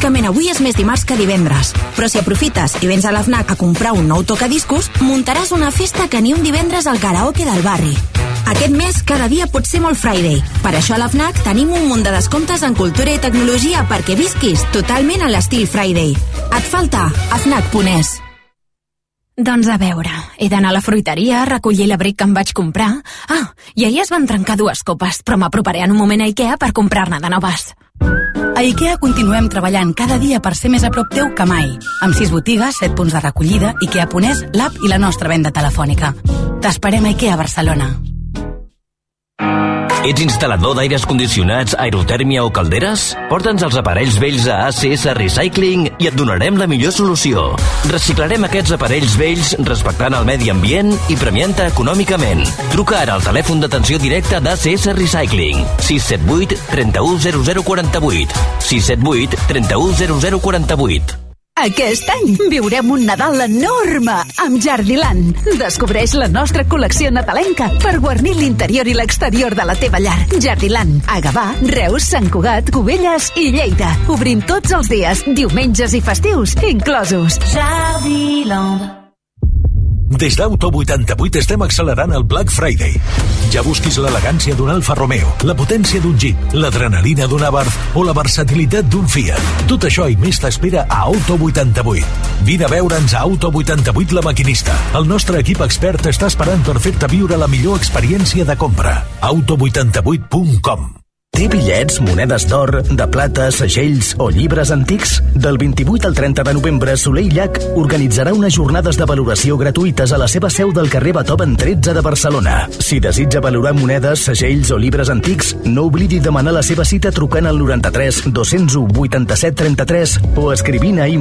pràcticament avui és més dimarts que divendres. Però si aprofites i vens a la FNAC a comprar un nou tocadiscos, muntaràs una festa que ni un divendres al karaoke del barri. Aquest mes, cada dia pot ser molt Friday. Per això a la FNAC tenim un munt de descomptes en cultura i tecnologia perquè visquis totalment a l'estil Friday. Et falta a FNAC.es. Doncs a veure, he d'anar a la fruiteria a recollir l'abric que em vaig comprar. I ahir es van trencar 2 copes, però m'aproparé en un moment a IKEA per comprar-ne de noves. A IKEA continuem treballant cada dia per ser més a prop teu que mai. Amb 6 botigues, 7 punts de recollida, IKEA.es, l'app i la nostra venda telefònica. T'esperem a IKEA Barcelona. Ets instal·lador d'aires condicionats, aerotèrmia o calderes? Porta'ns els aparells vells a ACS Recycling i et donarem la millor solució. Reciclarem aquests aparells vells respectant el medi ambient i premiant-te econòmicament. Truca ara al telèfon d'atenció directa d'ACS Recycling. 678 31 0048. 678 31 0048. Aquest any viurem un Nadal enorme amb Jardiland. Descobreix la nostra col·lecció nadalenca per guarnir l'interior i l'exterior de la teva llar. Jardiland, a Gavà, Reus, Sant Cugat, Cubelles i Lleida. Obrim tots els dies, diumenges i festius inclosos. Jardiland. Des d'Auto 88 estem accelerant el Black Friday. Ja busquis l'elegància d'un Alfa Romeo, la potència d'un Jeep, l'adrenalina d'un Abarth o la versatilitat d'un Fiat. Tot això i més t'espera a Auto 88. Vine a veure'ns a Auto 88 La Maquinista. El nostre equip expert està esperant per fer-te viure la millor experiència de compra. Auto88.com. Té bitllets, monedes d'or, de plata, segells o llibres antics? Del 28 al 30 de novembre, Soler i Llach organitzarà unes jornades de valoració gratuïtes a la seva seu del carrer Beethoven 13 de Barcelona. Si desitja valorar monedes, segells o llibres antics, no oblidi demanar la seva cita trucant al 93 201 87 33 o escrivint a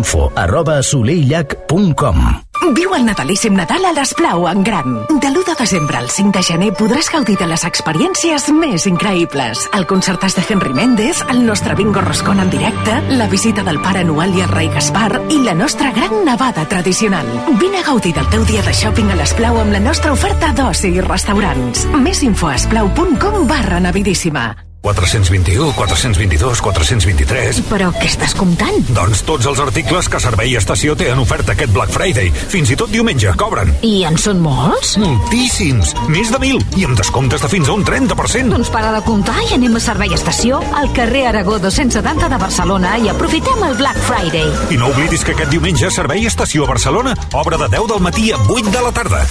info@soleillach.com. Viu el natalíssim Nadal a l'Esplau en gran. De l'1 de desembre al 5 de gener podràs gaudir de les experiències més increïbles. El concertàs de Henry Méndez, el nostre bingo roscón en directe, la visita del Pare Noel i el Rei Gaspar i la nostra gran nevada tradicional. Vine a gaudir del teu dia de shopping a l'Esplau amb la nostra oferta d'oci i restaurants. Més info a esplau.com/navidíssima. 421, 422, 423... Però què estàs comptant? Doncs tots els articles que Servei Estació té en oferta aquest Black Friday. Fins i tot diumenge cobren. I en són molts? Moltíssims! Més de 1.000! I amb descomptes de fins a un 30%. Doncs para de comptar i anem a Servei Estació al carrer Aragó 270 de Barcelona i aprofitem el Black Friday. I no oblidis que aquest diumenge Servei Estació a Barcelona obre de 10 del matí a 8 de la tarda.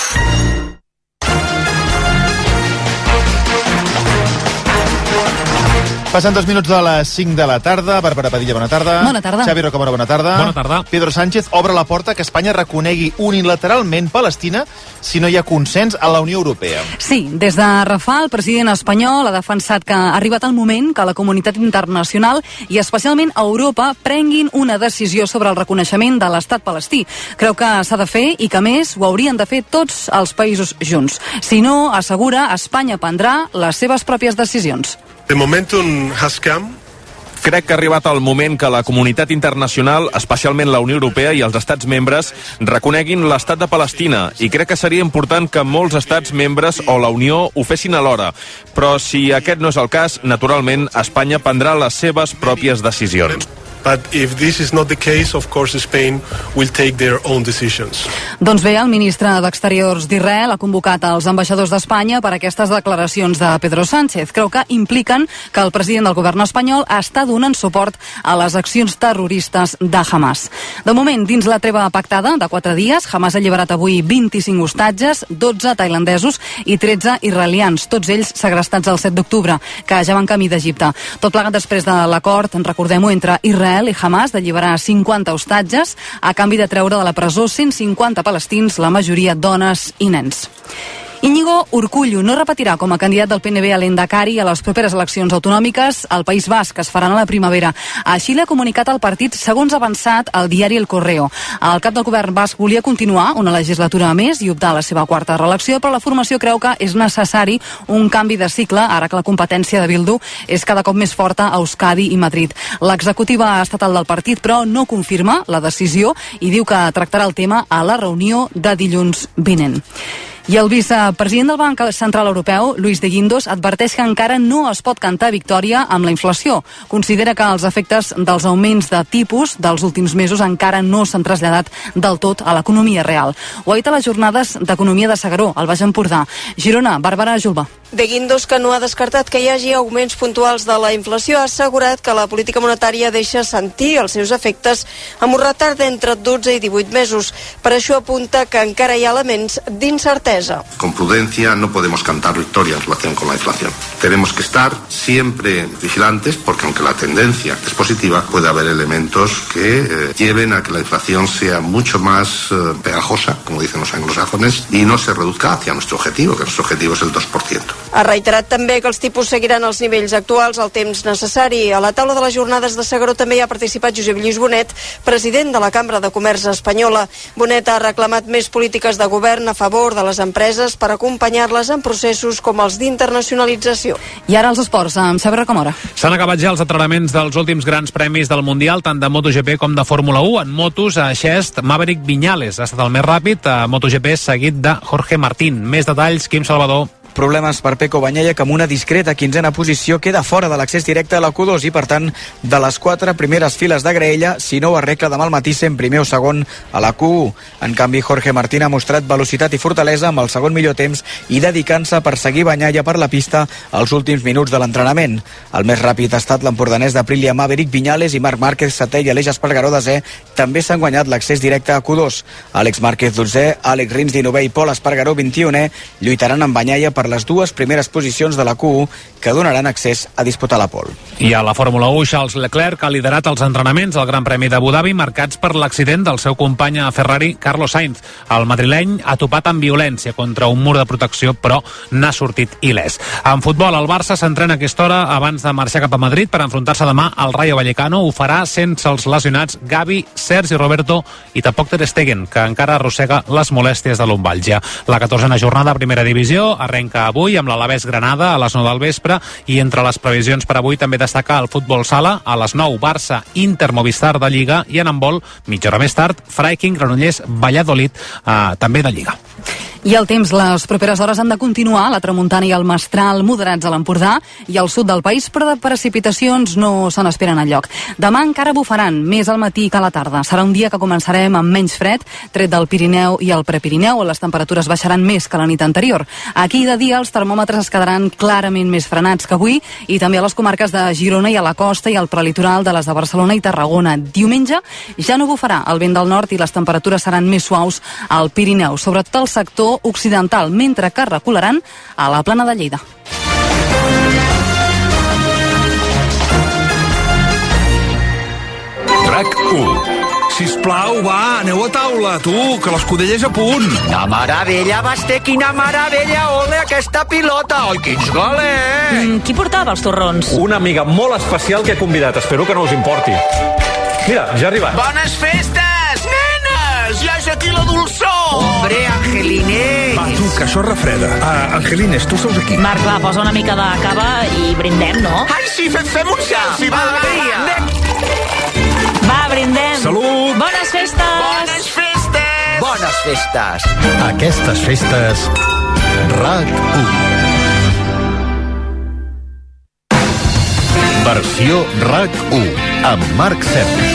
Passen 2 minuts de les 5 de la tarda. Bàrbara Padilla, bona tarda. Bona tarda. Xavi Rocamora, bona tarda. Bona tarda. Pedro Sánchez obre la porta que Espanya reconegui unilateralment Palestina si no hi ha consens a la Unió Europea. Sí, des de Rafah, el president espanyol ha defensat que ha arribat el moment que la comunitat internacional i especialment Europa prenguin una decisió sobre el reconeixement de l'estat palestí. Creu que s'ha de fer i que, a més, ho haurien de fer tots els països junts. Si no, assegura, Espanya prendrà les seves pròpies decisions. The momentum has come. Crec que ha arribat el moment que la comunitat internacional, especialment la Unió Europea i els estats membres, reconeguin l'estat de Palestina, i crec que seria important que molts estats membres o la Unió ho fessin alhora. Però si aquest no és el cas, naturalment, Espanya prendrà les seves pròpies decisions. But if this is not the case, of course, Spain will take their own decisions. Doncs bé, el ministre d'Exteriors d'Israel ha convocat els ambaixadors d'Espanya per aquestes declaracions de Pedro Sánchez. Creu que impliquen que el president del govern espanyol està donant suport a les accions terroristes de Hamas. De moment, dins la treva pactada de 4 dies, Hamas ha alliberat avui 25 hostatges, 12 tailandesos i 13 israelians, tots ells segrestats el 7 d'octubre, que ja van camí d'Egipte. Tot plegat després de l'acord, recordem-ho, entre Israel i Hamas d'alliberar 50 hostatges a canvi de treure de la presó 150 palestins, la majoria dones i nens. Íñigo Urkullu no repetirà com a candidat del PNV a l'Endacari a les properes eleccions autonòmiques al País Basc, que es faran a la primavera. Així l'ha comunicat el partit, segons ha avançat el diari El Correo. El cap del govern basc volia continuar una legislatura més i optar a la seva 4a reelecció, però la formació creu que és necessari un canvi de cicle, ara que la competència de Bildu és cada cop més forta a Euskadi i Madrid. L'executiva estatal del partit, però, no confirma la decisió i diu que tractarà el tema a la reunió de dilluns vinent. I el vicepresident del Banc Central Europeu, Luis de Guindos, adverteix que encara no es pot cantar victòria amb la inflació. Considera que els efectes dels augments de tipus dels últims mesos encara no s'han traslladat del tot a l'economia real. Ho ha dit a les jornades d'economia de S'Agaró, al Baix Empordà. Girona, Bàrbara Julba. De Guindos, que no ha descartat que hi hagi augments puntuals de la inflació, ha assegurat que la política monetària deixa sentir els seus efectes amb un retard d'entre 12 i 18 mesos. Per això apunta que encara hi ha elements d'incertesa. Con prudencia no podemos cantar victoria en relación con la inflación. Tenemos que estar siempre vigilantes porque aunque la tendencia es positiva, puede haber elementos que lleven a que la inflación sea mucho más pegajosa, como dicen los anglosajones, y no se reduzca hacia nuestro objetivo, que nuestro objetivo es el 2%. Ha reiterat també que els tipus seguiran els nivells actuals al temps necessari. A la taula de les jornades de S'Agaró també hi ha participat Josep Lluís Bonet, president de la Cambra de Comerç Espanyola. Bonet ha reclamat més polítiques de govern a favor de les empreses per acompanyar-les en processos com els d'internacionalització. I ara els esports, amb Xavi Rocamora. S'han acabat ja els entrenaments dels últims grans premis del Mundial, tant de MotoGP com de Fórmula 1. En motos, a Xest, Maverick Viñales ha estat el més ràpid a MotoGP, seguit de Jorge Martín. Més detalls, Quim Salvador. Problemes per Pecco Bagnaia, que amb una discreta 15a posició queda fora de l'accés directe a la Q2 i, per tant, de les 4 primeres files de graella, si no ho arregla demà al matí sent primer o segon a la Q1. En canvi, Jorge Martín ha mostrat velocitat i fortalesa amb el segon millor temps i dedicant-se a perseguir Bagnaia per la pista als últims minuts de l'entrenament. El més ràpid ha estat l'empordanès d'Aprilia Maverick Viñales i Marc Márquez setè i Aleix Espargaró desè també s'han guanyat l'accés directe a Q2. Àlex Márquez 12è, Àlex Rins 19è i Pol Espargaró 21è lluitaran amb Bagnaia per les dues primeres posicions de la Q1 que donaran accés a disputar la pole. I a la Fórmula 1, Charles Leclerc ha liderat els entrenaments al Gran Premi d'Abu Dhabi marcats per l'accident del seu company a Ferrari, Carlos Sainz. El madrileny ha topat amb violència contra un mur de protecció, però n'ha sortit il·lès. En futbol, el Barça s'entrena a aquesta hora abans de marxar cap a Madrid per enfrontar-se demà al Rayo Vallecano. Ho farà sense els lesionats Gavi, Sergi Roberto i tampoc Ter Stegen, que encara arrossega les molèsties de lumbàlgia. La 14a jornada a Primera Divisió arrenca avui amb l'Alavés Granada a les 9 del vespre i entre les previsions per avui també destaca el futbol sala a les 9 Barça, Inter, Movistar de Lliga i en handbol, mitja hora més tard, Freiking, Granollers, Valladolid, també de Lliga. I el temps, les properes hores han de continuar, la tramuntana i el mestral moderats a l'Empordà i al sud del país, però de precipitacions no se n'esperen enlloc. Demà encara bufaran, més al matí que a la tarda. Serà un dia que començarem amb menys fred, tret del Pirineu i el Prepirineu, on les temperatures baixaran més que la nit anterior. Aquí de dia els termòmetres es quedaran clarament més frenats que avui i també a les comarques de Girona i a la costa i al prelitoral de les de Barcelona i Tarragona. Diumenge ja no bufarà el vent del nord i les temperatures seran més suaus al Pirineu, sobretot al sector occidental, mentre que recularan a la plana de Lleida. RAC1. Sisplau, va, aneu a taula, tu, que l'escudella és a punt. Quina meravella, Basté, quina meravella, ole, aquesta pilota. Oi, quins goles! Qui portava els torrons? Una amiga molt especial que he convidat, espero que no us importi. Mira, ja ha arribat. Bones festes, nenes! Ja és aquí la dolçor! Hombre, Angelines! Va, tu, que això refreda. Angelines, tu seus aquí. Marc, va, posa una mica de cava i brindem, no? Ai, sí, fem un selfie, va. Va, brindem. Salut! Bones festes! Bones festes! Bones festes! Aquestes festes, RAC1. Versió RAC1, amb Marc Serra.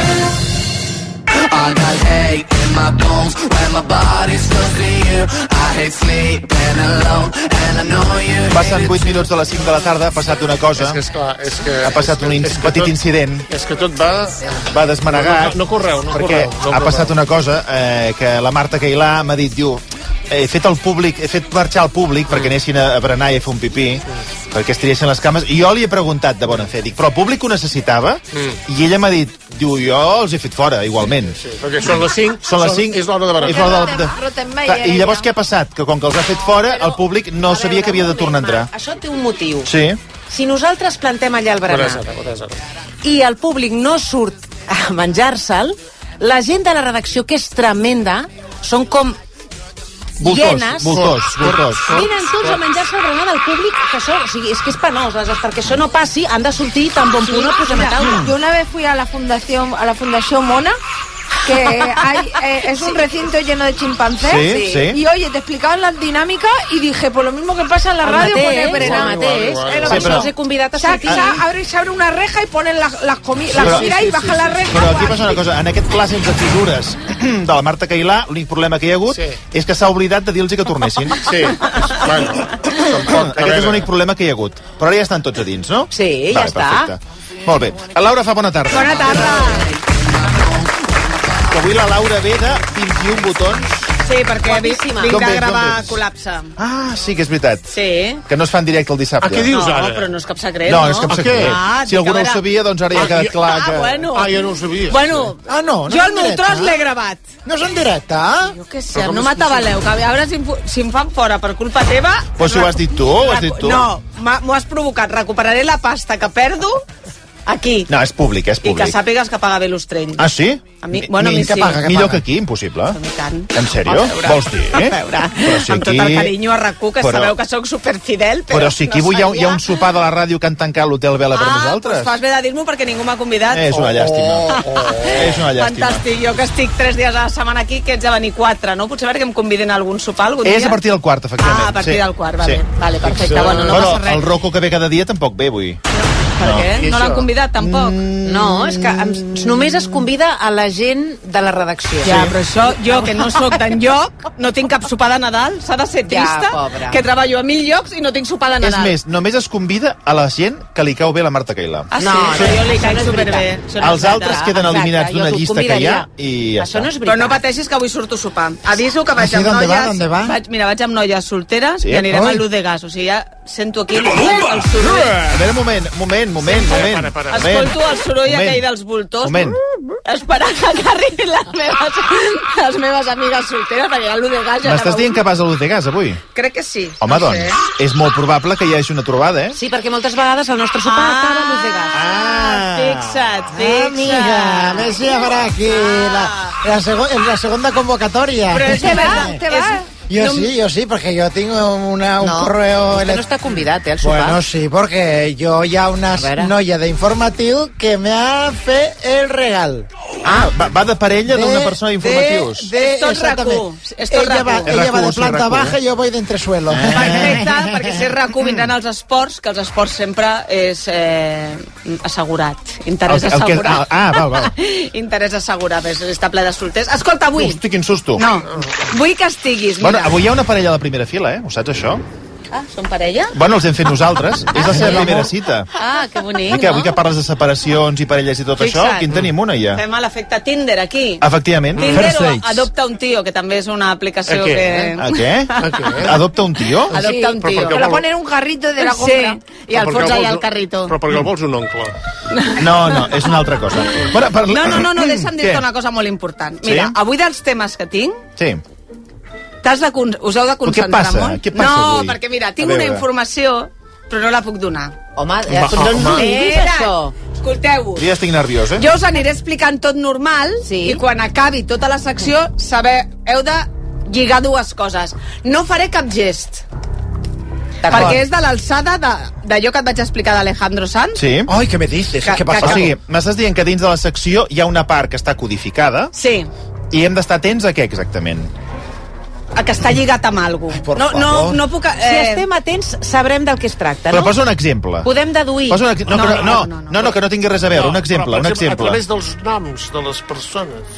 I got hate in my bones when my body's close to you. I hate sleeping alone and I know you. Passen 8 minuts de les 5 de la tarda, ha passat una cosa. És que ha passat un petit incident. És que tot va desmanegat. No correu. Perquè ha passat una cosa que la Marta Cailà m'ha dit, diu, he fet marxar el públic perquè anessin a berenar i a fer un pipí, perquè es tireixen les cames, i jo li he preguntat de bona fe, dic, però el públic ho necessitava? I ella m'ha dit, diu, jo els he fet fora, igualment. Sí, perquè són les 5, és l'hora de berenar. I llavors què ha passat? Que com que els ha fet fora, el públic no sabia que havia de tornar a entrar. Això té un motiu. Sí. Si nosaltres plantem allà el berenar i el públic no surt a menjar-se'l, la gent de la redacció, que és tremenda, són com hienes. Voltors. Vinen tots a menjar-se el berenar del públic, que això, o sigui, és que és penós, perquè això no passi, han de sortir tan bon punt a posar a taula. Yo una vez fui a la fundación Mona que es un recinto lleno de chimpancés. Sí. Y oye, te explicaban las dinámicas y dije, pues lo mismo que pasa en la radio, poner els he convidat a sortir. S'abre una reja i ponen les comidas i baja la reja. Però aquí passa una cosa, en aquest pla sense figures de la Marta Cailà, l'únic problema que hi ha hagut és que s'ha oblidat de dir-los que tornessin. Sí, bueno, tampoc. Aquest és l'únic problema que hi ha hagut. Però ara ja estan tots a dins, no? Sí, ja està. Perfecte. Molt bé. La Laura fa bona tarda. Bona tarda. Que avui la Laura ve de 21 botons. Sí, perquè vinc de gravar Col·lapse. Ah, sí que és veritat. Sí. Que no es fan directe el dissabte. Què dius ara? No, però no és cap secret, no? No, és cap secret. Si algú no ho sabia, doncs ara ja ha quedat clar que... bueno. Ja no ho sabies. Bueno, jo el meu tros l'he gravat. No és en directe, Jo què sé, no m'atabaleu, que a veure si em fan fora per culpa teva... Però si ho has dit tu, No, m'ho has provocat. Recuperaré la pasta que perdo aquí. No, és públic, és públic. I que sàpigues que paga bé l'Ostrell. Ah, sí? A mi, bueno, a mi sí. Millor que aquí, impossible. En sèrio? Vols dir? A veure, amb tot el carinyo a RAC1, que sabeu que sóc superfidel, però si aquí avui hi ha un sopar de la ràdio que han tancat l'Hotel Vela per nosaltres. Doncs fas bé de dir-m'ho perquè ningú m'ha convidat. És una llàstima. És una llàstima. Fantàstic, jo que estic 3 dies a la setmana aquí, que ets de venir 4, no? Potser perquè em conviden a algun sopar algun dia. És a partir del quart, efectivament. Ah, a partir del quart, vale, perfecte. Bueno, no passa res. El Rocco que ve cada dia tampoc ve avui. Per què? No l'han convidat, tampoc? No, és que només es convida a la gent de la redacció. Ja, però això, jo que no sóc d'enlloc, no tinc cap sopar de Nadal, s'ha de ser trista, que treballo a 1000 llocs i no tinc sopar de Nadal. És més, només es convida a la gent que li cau bé la Marta Cailà. Ah, sí? No, jo li caic superbé. Els altres queden eliminats d'una llista que hi ha i ja està. Però no pateixis que avui surto a sopar. Aviso que vaig amb noies... Mira, vaig amb noies solteres i anirem al Luz de Gas. O sigui, ja sento aquí el soroll. A veure, moment. Escolto el soroll aquell dels voltors. Esperant que arribin les meves amigues solteres perquè al Luz de Gas ja... M'estàs dient que vas a Luz de Gas avui? Crec que sí. Home, doncs, és molt probable que hi hagi una trobada, Sí, perquè moltes vegades el nostre sopar acaba a Luz de Gas. Fixa't. Mira, a ver si habrá aquí la segunda convocatoria. Però és verdad. ¿Te vas? Yo sí, porque yo tengo un correo... No está convidado al sopar. Bueno, sí, porque yo ya una noia d'informatiu que me ha fet el regal. Ah, va de parella d'una persona d'informatius. És tot RAC1. Ella va de planta baja i jo voy d'entresuelo. Perfecte, perquè si és RAC1 vindran els esports, que els esports sempre és assegurat. Interès assegurat. Val. Interès assegurat, està ple de solters. Escolta, avui... Hosti, quin susto. No, vull que estiguis... Bueno, avui hi ha una parella a la primera fila, Ho saps, això? Ah, són parella? Bueno, els hem fet nosaltres. És la seva primera cita. Ah, que bonic, no? Avui que parles de separacions i parelles i tot això, aquí en tenim una, ja. Fem l'efecte Tinder, aquí. Efectivament. Tinder o Adopta un tío, que també és una aplicació que... ¿A què? Adopta un tío? Adopta un tío. Però ponen un carrito de la compra. Sí, i al fons hi ha el carrito. Però perquè el vols un oncle. No, és una altra cosa. No, deixa'm dir-te una cosa molt important. Mira, avui dels temes que tinc... Sí. Us heu de concentrar molt. Què passa avui? Perquè mira, tinc una informació, però no la puc donar. Home, no ens diguis això. Escolteu-vos. Jo ja estic nerviós, Jo us aniré explicant tot normal i quan acabi tota la secció heu de lligar dues coses. No faré cap gest. Perquè és de l'alçada d'allò que et vaig explicar d'Alejandro Sanz. Sí. Ai, què me dices? Què passa? O sigui, m'estàs dient que dins de la secció hi ha una part que està codificada. Sí. I hem d'estar atents a què, exactament? A que està lligat amb alguna cosa. No puc... Si estem atents, sabrem del que es tracta, no? Però posa un exemple. Podem deduir. No, que no tingui res a veure. Un exemple. A través dels noms de les persones.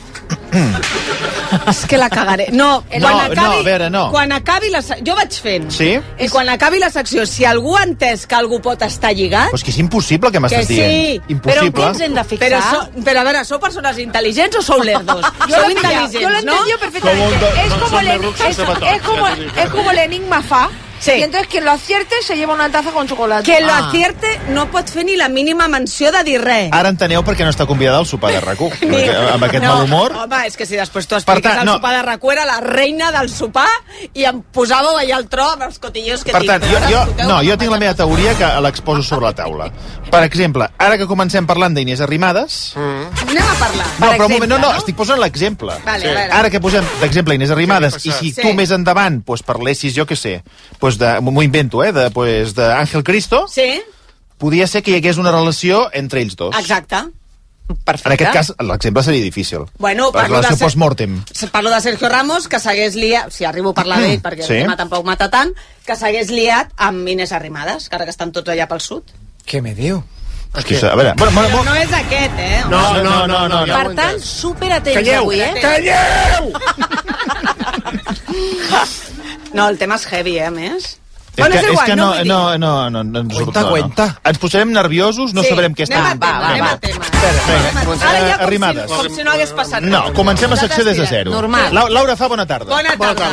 És que la cagaré. Quan acabi la secció... Jo vaig fent. Sí? I quan acabi la secció, si algú ha entès que algú pot estar lligat... Però és que és impossible que m'estàs dient. Sí. Impossible. Però en què ens hem de fixar? Però a veure, sou persones intel·ligents o sou lerdos? Sou intel·ligents, yo lo entendí perfectamente. Es como el enigma fa. Sí. Y entonces quien lo acierte se lleva una taza con chocolate. Quien lo acierte no pot fer ni la mínima menció de dir res. Ara enteneu per què no està convidada al sopar de RAC1. Amb aquest mal humor... Home, és que si després tu expliques el sopar de RAC1 era la reina del sopar i em posàveu allà al tro amb els cotilleos que tinc. Per tant, jo tinc la meva teoria que l'exposo sobre la taula. Per exemple, ara que comencem parlant d'Inés Arrimadas... Anem a parlar. Però un moment, estic posant l'exemple. Ara que posem d'exemple Inés Arrimadas i si tu més endavant parlessis, jo què sé, m'ho invento, d'Àngel Cristo, sí. Podia ser que hi hagués una relació entre ells dos. Exacte. En aquest cas, l'exemple seria difícil. Bueno, la relació post-mortem. Parlo de Sergio Ramos, que s'hagués liat, si arribo a parlar d'ell, perquè el tema tampoc mata tant, que s'hagués liat amb Inés Arrimadas, que ara que estan tots allà pel sud. Què me diu? A veure, però no és aquest, No. Per tant, superatents avui, Calleu! No, el tema és heavy, a més. És que no ens posarem nerviosos, no sabrem què estem... Anem a tema. Ara ja com si no hagués passat res. No, comencem la secció des de zero. Normal. Laura Fa, bona tarda. Bona tarda.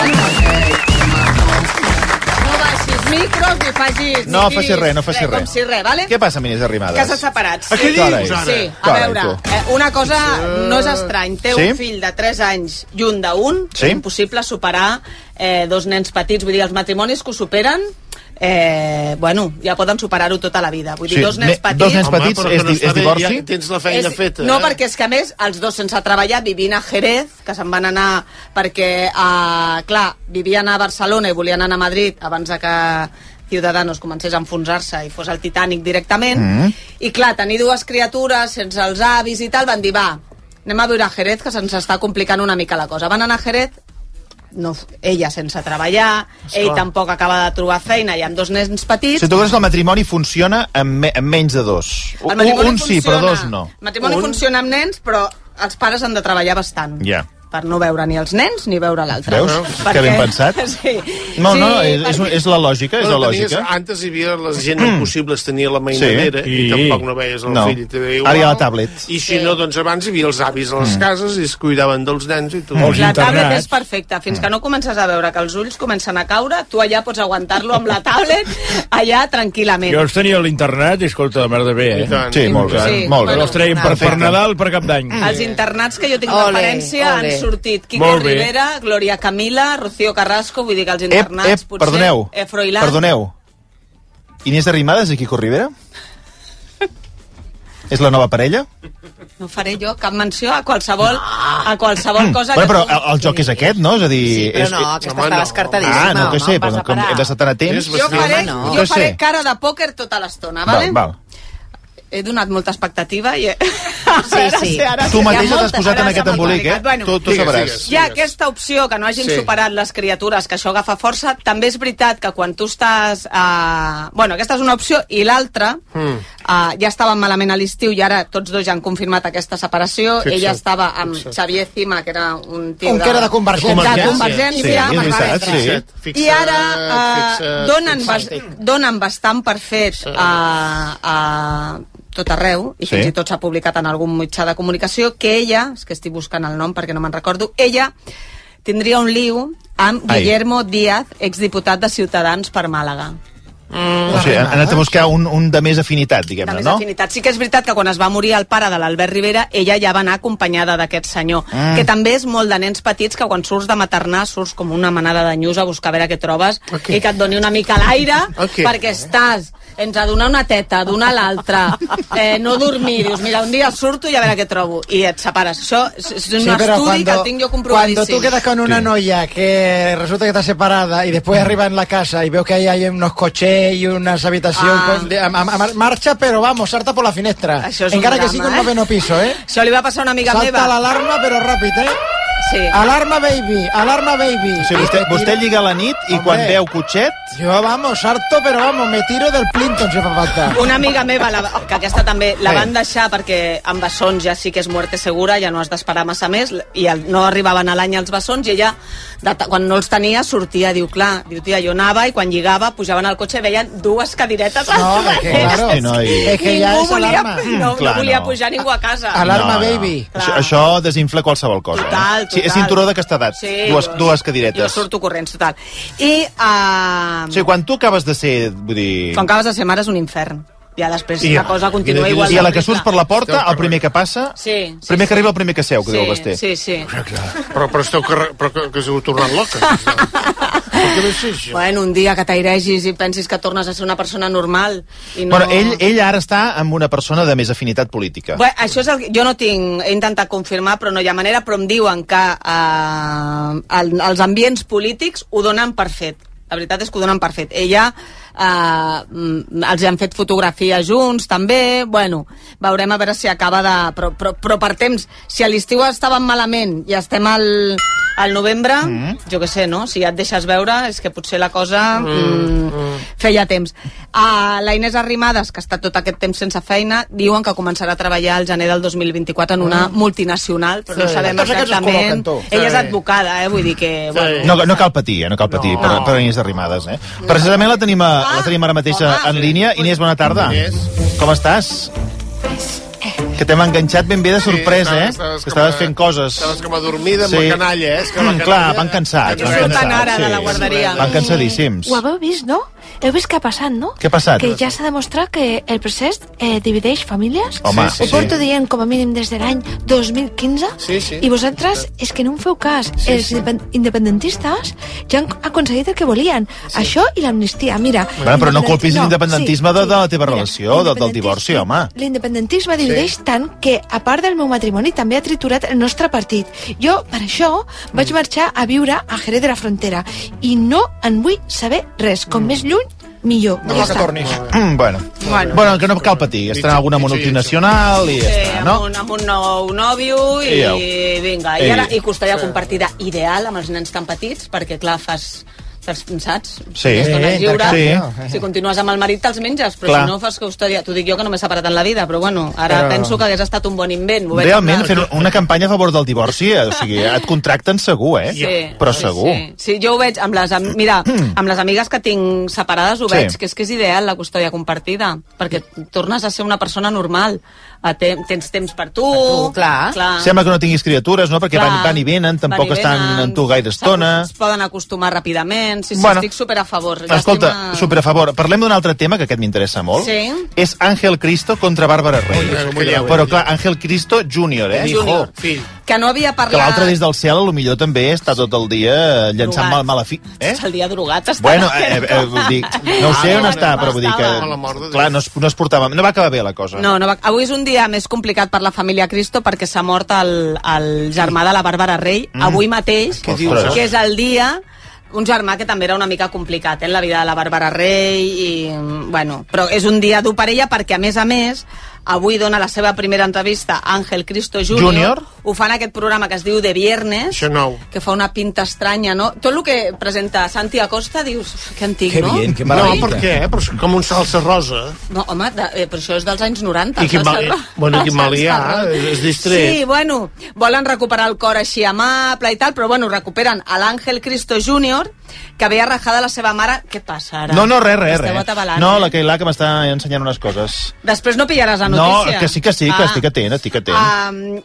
No baixis micros ni facis... No facis res. Com si res, vale? Què passa amb Inés Arrimadas? Cases separats. Què dius, ara? Sí, a veure, una cosa no és estrany. Té un fill de 3 anys i un d'1. És impossible superar 2 nens petits. Vull dir, els matrimonis que ho superen... ja poden superar-ho tota la vida. Vull dir, 2 nens petits... 2 nens petits és divorci? Ja tens la feina feta. No, perquè és que a més, els dos sense treballar vivint a Jerez, que se'n van anar perquè, clar, vivien a Barcelona i volien anar a Madrid abans de que Ciudadanos comencés a enfonsar-se i fos el Titanic directament. I clar, tenir 2 criatures sense els avis i tal, van dir, va, anem a viure a Jerez, que se'ns està complicant una mica la cosa. Van anar a Jerez, no, ella sense treballar, ell tampoc acaba de trobar feina i amb 2 nens petits. Si tu creus que el matrimoni funciona amb menys de 2? Un sí, però 2 no. El matrimoni funciona amb nens, però els pares han de treballar bastant. Ja. Per no veure ni els nens ni veure l'altre. Veus? Que ben pensat. Sí. No, és la lògica, és la lògica. Antes hi havia la gent impossible, tenia la mainadera i tampoc no veies el fill. Ara hi ha la tablet. I si no, doncs abans hi havia els avis a les cases i es cuidaven dels nens i tot. La tablet és perfecta. Fins que no comences a veure que els ulls comencen a caure, tu allà pots aguantar-lo amb la tablet allà tranquil·lament. Jo els tenia a l'internat i escolta, la merda bé, Sí, molt bé. Els treien per Nadal, per Cap d'Any. Els internats que jo tinc referència han sortit Quique Rivera, Gloria Camila, Rocío Carrasco, vull dir que els internats potser... Perdoneu. Inés Arrimadas i Quico Rivera? És la nova parella? No faré jo cap menció a qualsevol cosa... Però el joc és aquest, no? És a dir... Sí, però no, aquesta està descartadíssima. No, què sé, però hem d'estar tan atents. Jo faré cara de pòquer tota l'estona, vale? Val. He donat molta expectativa i... Sí. Tu mateixa t'has posat en aquest embolic, Tu sabràs. Hi ha aquesta opció que no hagin superat les criatures, que això agafa força. També és veritat que quan tu estàs... aquesta és una opció, i l'altra, ja estaven malament a l'estiu i ara tots dos ja han confirmat aquesta separació. Ella estava amb Xavier Cima, que era un tio que era de Convergència. I ara donen bastant per fet tot arreu, i fins i tot s'ha publicat en algun mitjà de comunicació, que ella, és que estic buscant el nom perquè no me'n recordo, ella tindria un liu amb Guillermo Díaz, exdiputat de Ciutadans per Màlaga. O sigui, han anat a buscar un de més afinitat, diguem-ne, no? Sí que és veritat que quan es va morir el pare de l'Albert Rivera, ella ja va anar acompanyada d'aquest senyor, que també és molt de nens petits que quan surts de maternar surts com una manada de nyus a buscar a veure què trobes i que et doni una mica l'aire perquè estàs entre donar una teta, donar l'altra, no dormir, dius, mira, un dia surto i a veure què trobo, i et separes. Això és un estudi que el tinc jo comprovadíssim. Cuando tú quedas con una noia que resulta que está separada y después arriba en la casa y veo que ahí hay unos coches y unas habitacions marxa, però vamos, salta por la finestra. Encara que sigui un noveno piso, Això li va passar a una amiga meva. Salta l'alarma, però ràpid, Sí. Alarma baby. O sigui, vostè lliga a la nit i quan veu cotxet... Jo, vamos, salto, però vamos, me tiro del Plinton, si fa falta. Una amiga meva, que aquesta també, la van deixar perquè amb bessons ja sí que és muerte segura, ja no has d'esperar massa més, i no arribaven a l'any els bessons, i ella, quan no els tenia, sortia, diu, tia, jo anava, i quan lligava, pujaven al cotxe i veien 2 cadiretes al darrere. És que ja és alarma. No volia pujar ningú a casa. Alarma baby. Això desinfla qualsevol cosa. Total. Sí, és cinturó d'aquesta edat. Dues cadiretes. Jo surto corrents, total. I... O sigui, quan tu acabes de ser... Vull dir... Quan acabes de ser mare és un infern. Ja després la cosa continua igual. I a la que surts per la porta, el primer que passa... Primer que arriba, el primer que seu, que diu el Basté. Sí. Però esteu que s'heu tornat loca. Bueno, un dia que t'airegis i pensis que tornes a ser una persona normal. Però ell ara està amb una persona de més afinitat política. Això és el que jo no tinc... He intentat confirmar, però no hi ha manera, però em diuen que els ambients polítics ho donen per fet. La veritat és que ho donen per fet. Ella els han fet fotografies junts també, bueno, veurem a veure si acaba de... Però per temps, si a l'estiu estaven malament i estem al novembre, jo què sé, no? Si ja et deixes veure és que potser la cosa feia temps. La Inés Arrimadas, que ha estat tot aquest temps sense feina, diuen que començarà a treballar al gener del 2024 en una multinacional, però no sabem exactament. Ella és advocada, vull dir que... No cal patir, per Inés Arrimadas. Precisament la tenim ara mateix en línia. Inés, bona tarda. Com estàs? Que t'hem enganxat ben bé de sorpresa, que estaves fent coses. Estaves com adormida amb la canalla, Clar, van cansats. Van cansadíssims. Ho haveu vist, no? Heu vist què ha passat, no? Què ha passat? Que ja s'ha demostrat que el procés divideix famílies. Home, ho porto dient com a mínim des de l'any 2015 i vosaltres és que no em feu cas. Els independentistes ja han aconseguit el que volien. Això i l'amnistia, mira. Però no culpis l'independentisme de la teva relació, del divorci, home. L'independentisme divideix tant que, a part del meu matrimoni, també ha triturat el nostre partit. Jo, per això, vaig marxar a viure a Jerez de la Frontera i no en vull saber res. Com més lluny, millor. No que tornis. Bueno, que no cal patir. Estarà alguna multinacional i ja està, no? Amb un nou nòvio i vinga. I custòdia compartida ideal amb els nens tan petits, perquè clar, saps? Sí. Si continues amb el marit te'ls menges, però si no fas custòdia... T'ho dic jo que no m'he separat en la vida, però bueno, ara penso que hagués estat un bon invent. Realment, fer una campanya a favor del divorci, o sigui, et contracten segur, però segur. Sí, jo ho veig amb les amigues que tinc separades, ho veig, que és ideal la custòdia compartida, perquè tornes a ser una persona normal. Tens temps per tu. Clar. Sembla que no tinguis criatures, no? Perquè van i venen, tampoc estan amb tu gaire estona. Es poden acostumar ràpidament. Sí, estic super a favor. Escolta, super a favor. Parlem d'un altre tema que aquest m'interessa molt. Sí. És Ángel Cristo contra Bàrbara Rey. Però clar, Ángel Cristo Júnior, Júnior, fill. Que no havia parlat... Que l'altre des del cel, potser també està tot el dia llançant mala fi. Tot el dia drogat està. Bueno, vull dir, no sé on està, però vull dir que... Clar, no es portava... No va acabar bé la cosa. No, avui és un dia més complicat per la família Cristo perquè s'ha mort el germà de la Bàrbara Rey avui mateix, que és el dia... Un germà que també era una mica complicat en la vida de la Bàrbara Rey i, bueno, però és un dia dur per ella perquè, a més, avui dona la seva primera entrevista a Ángel Cristo Júnior. Ho fa en aquest programa que es diu De Viernes, que fa una pinta estranya, no? Tot el que presenta Santi Acosta dius, que antic, no? Que meravella. No, per què? Però com un salsa rosa. No, home, però això és dels anys 90. I quin mal hi ha, és distret. Sí, bueno, volen recuperar el cor així amable i tal, però bueno, recuperen a l'Ángel Cristo Júnior, que ve a rajar de la seva mare. Què passa ara? No, res. No, la Keila, que m'està ensenyant unes coses. Després no pillaràs la notícia. No, que sí, que estic atent.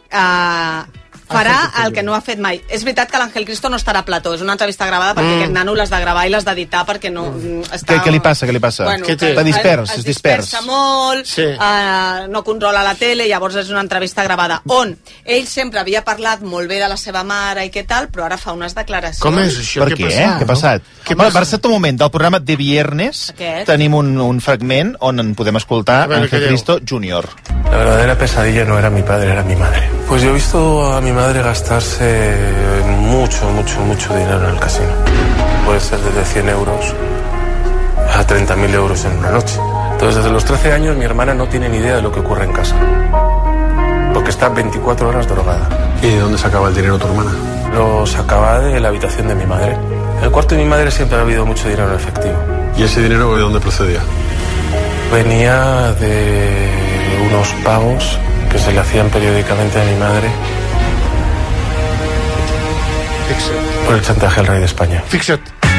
Farà el que no ha fet mai. És veritat que l'Ángel Cristo no estarà a plató, és una entrevista gravada perquè aquest nano l'has de gravar i l'has d'editar perquè no està... Què li passa? Bueno, està dispers, es dispersa molt, no controla la tele, llavors és una entrevista gravada on ell sempre havia parlat molt bé de la seva mare i què tal, però ara fa unes declaracions. Com és això? Per què? Què ha passat? Va ser un moment del programa De Viernes, tenim un fragment on en podem escoltar Ángel Cristo Júnior. La verdadera pesadilla no era mi padre, era mi madre. Pues yo he visto a mi madre gastarse mucho dinero en el casino. Puede ser desde 100 euros a 30.000 euros en una noche. Entonces, desde los 13 años, mi hermana no tiene ni idea de lo que ocurre en casa. Porque está 24 horas drogada. ¿Y de dónde sacaba el dinero tu hermana? Lo sacaba de la habitación de mi madre. En el cuarto de mi madre siempre ha habido mucho dinero en efectivo. ¿Y ese dinero de dónde procedía? Venía de unos pagos que se le hacían periódicamente a mi madre por el chantaje al rei d'Espanya. Fixa't.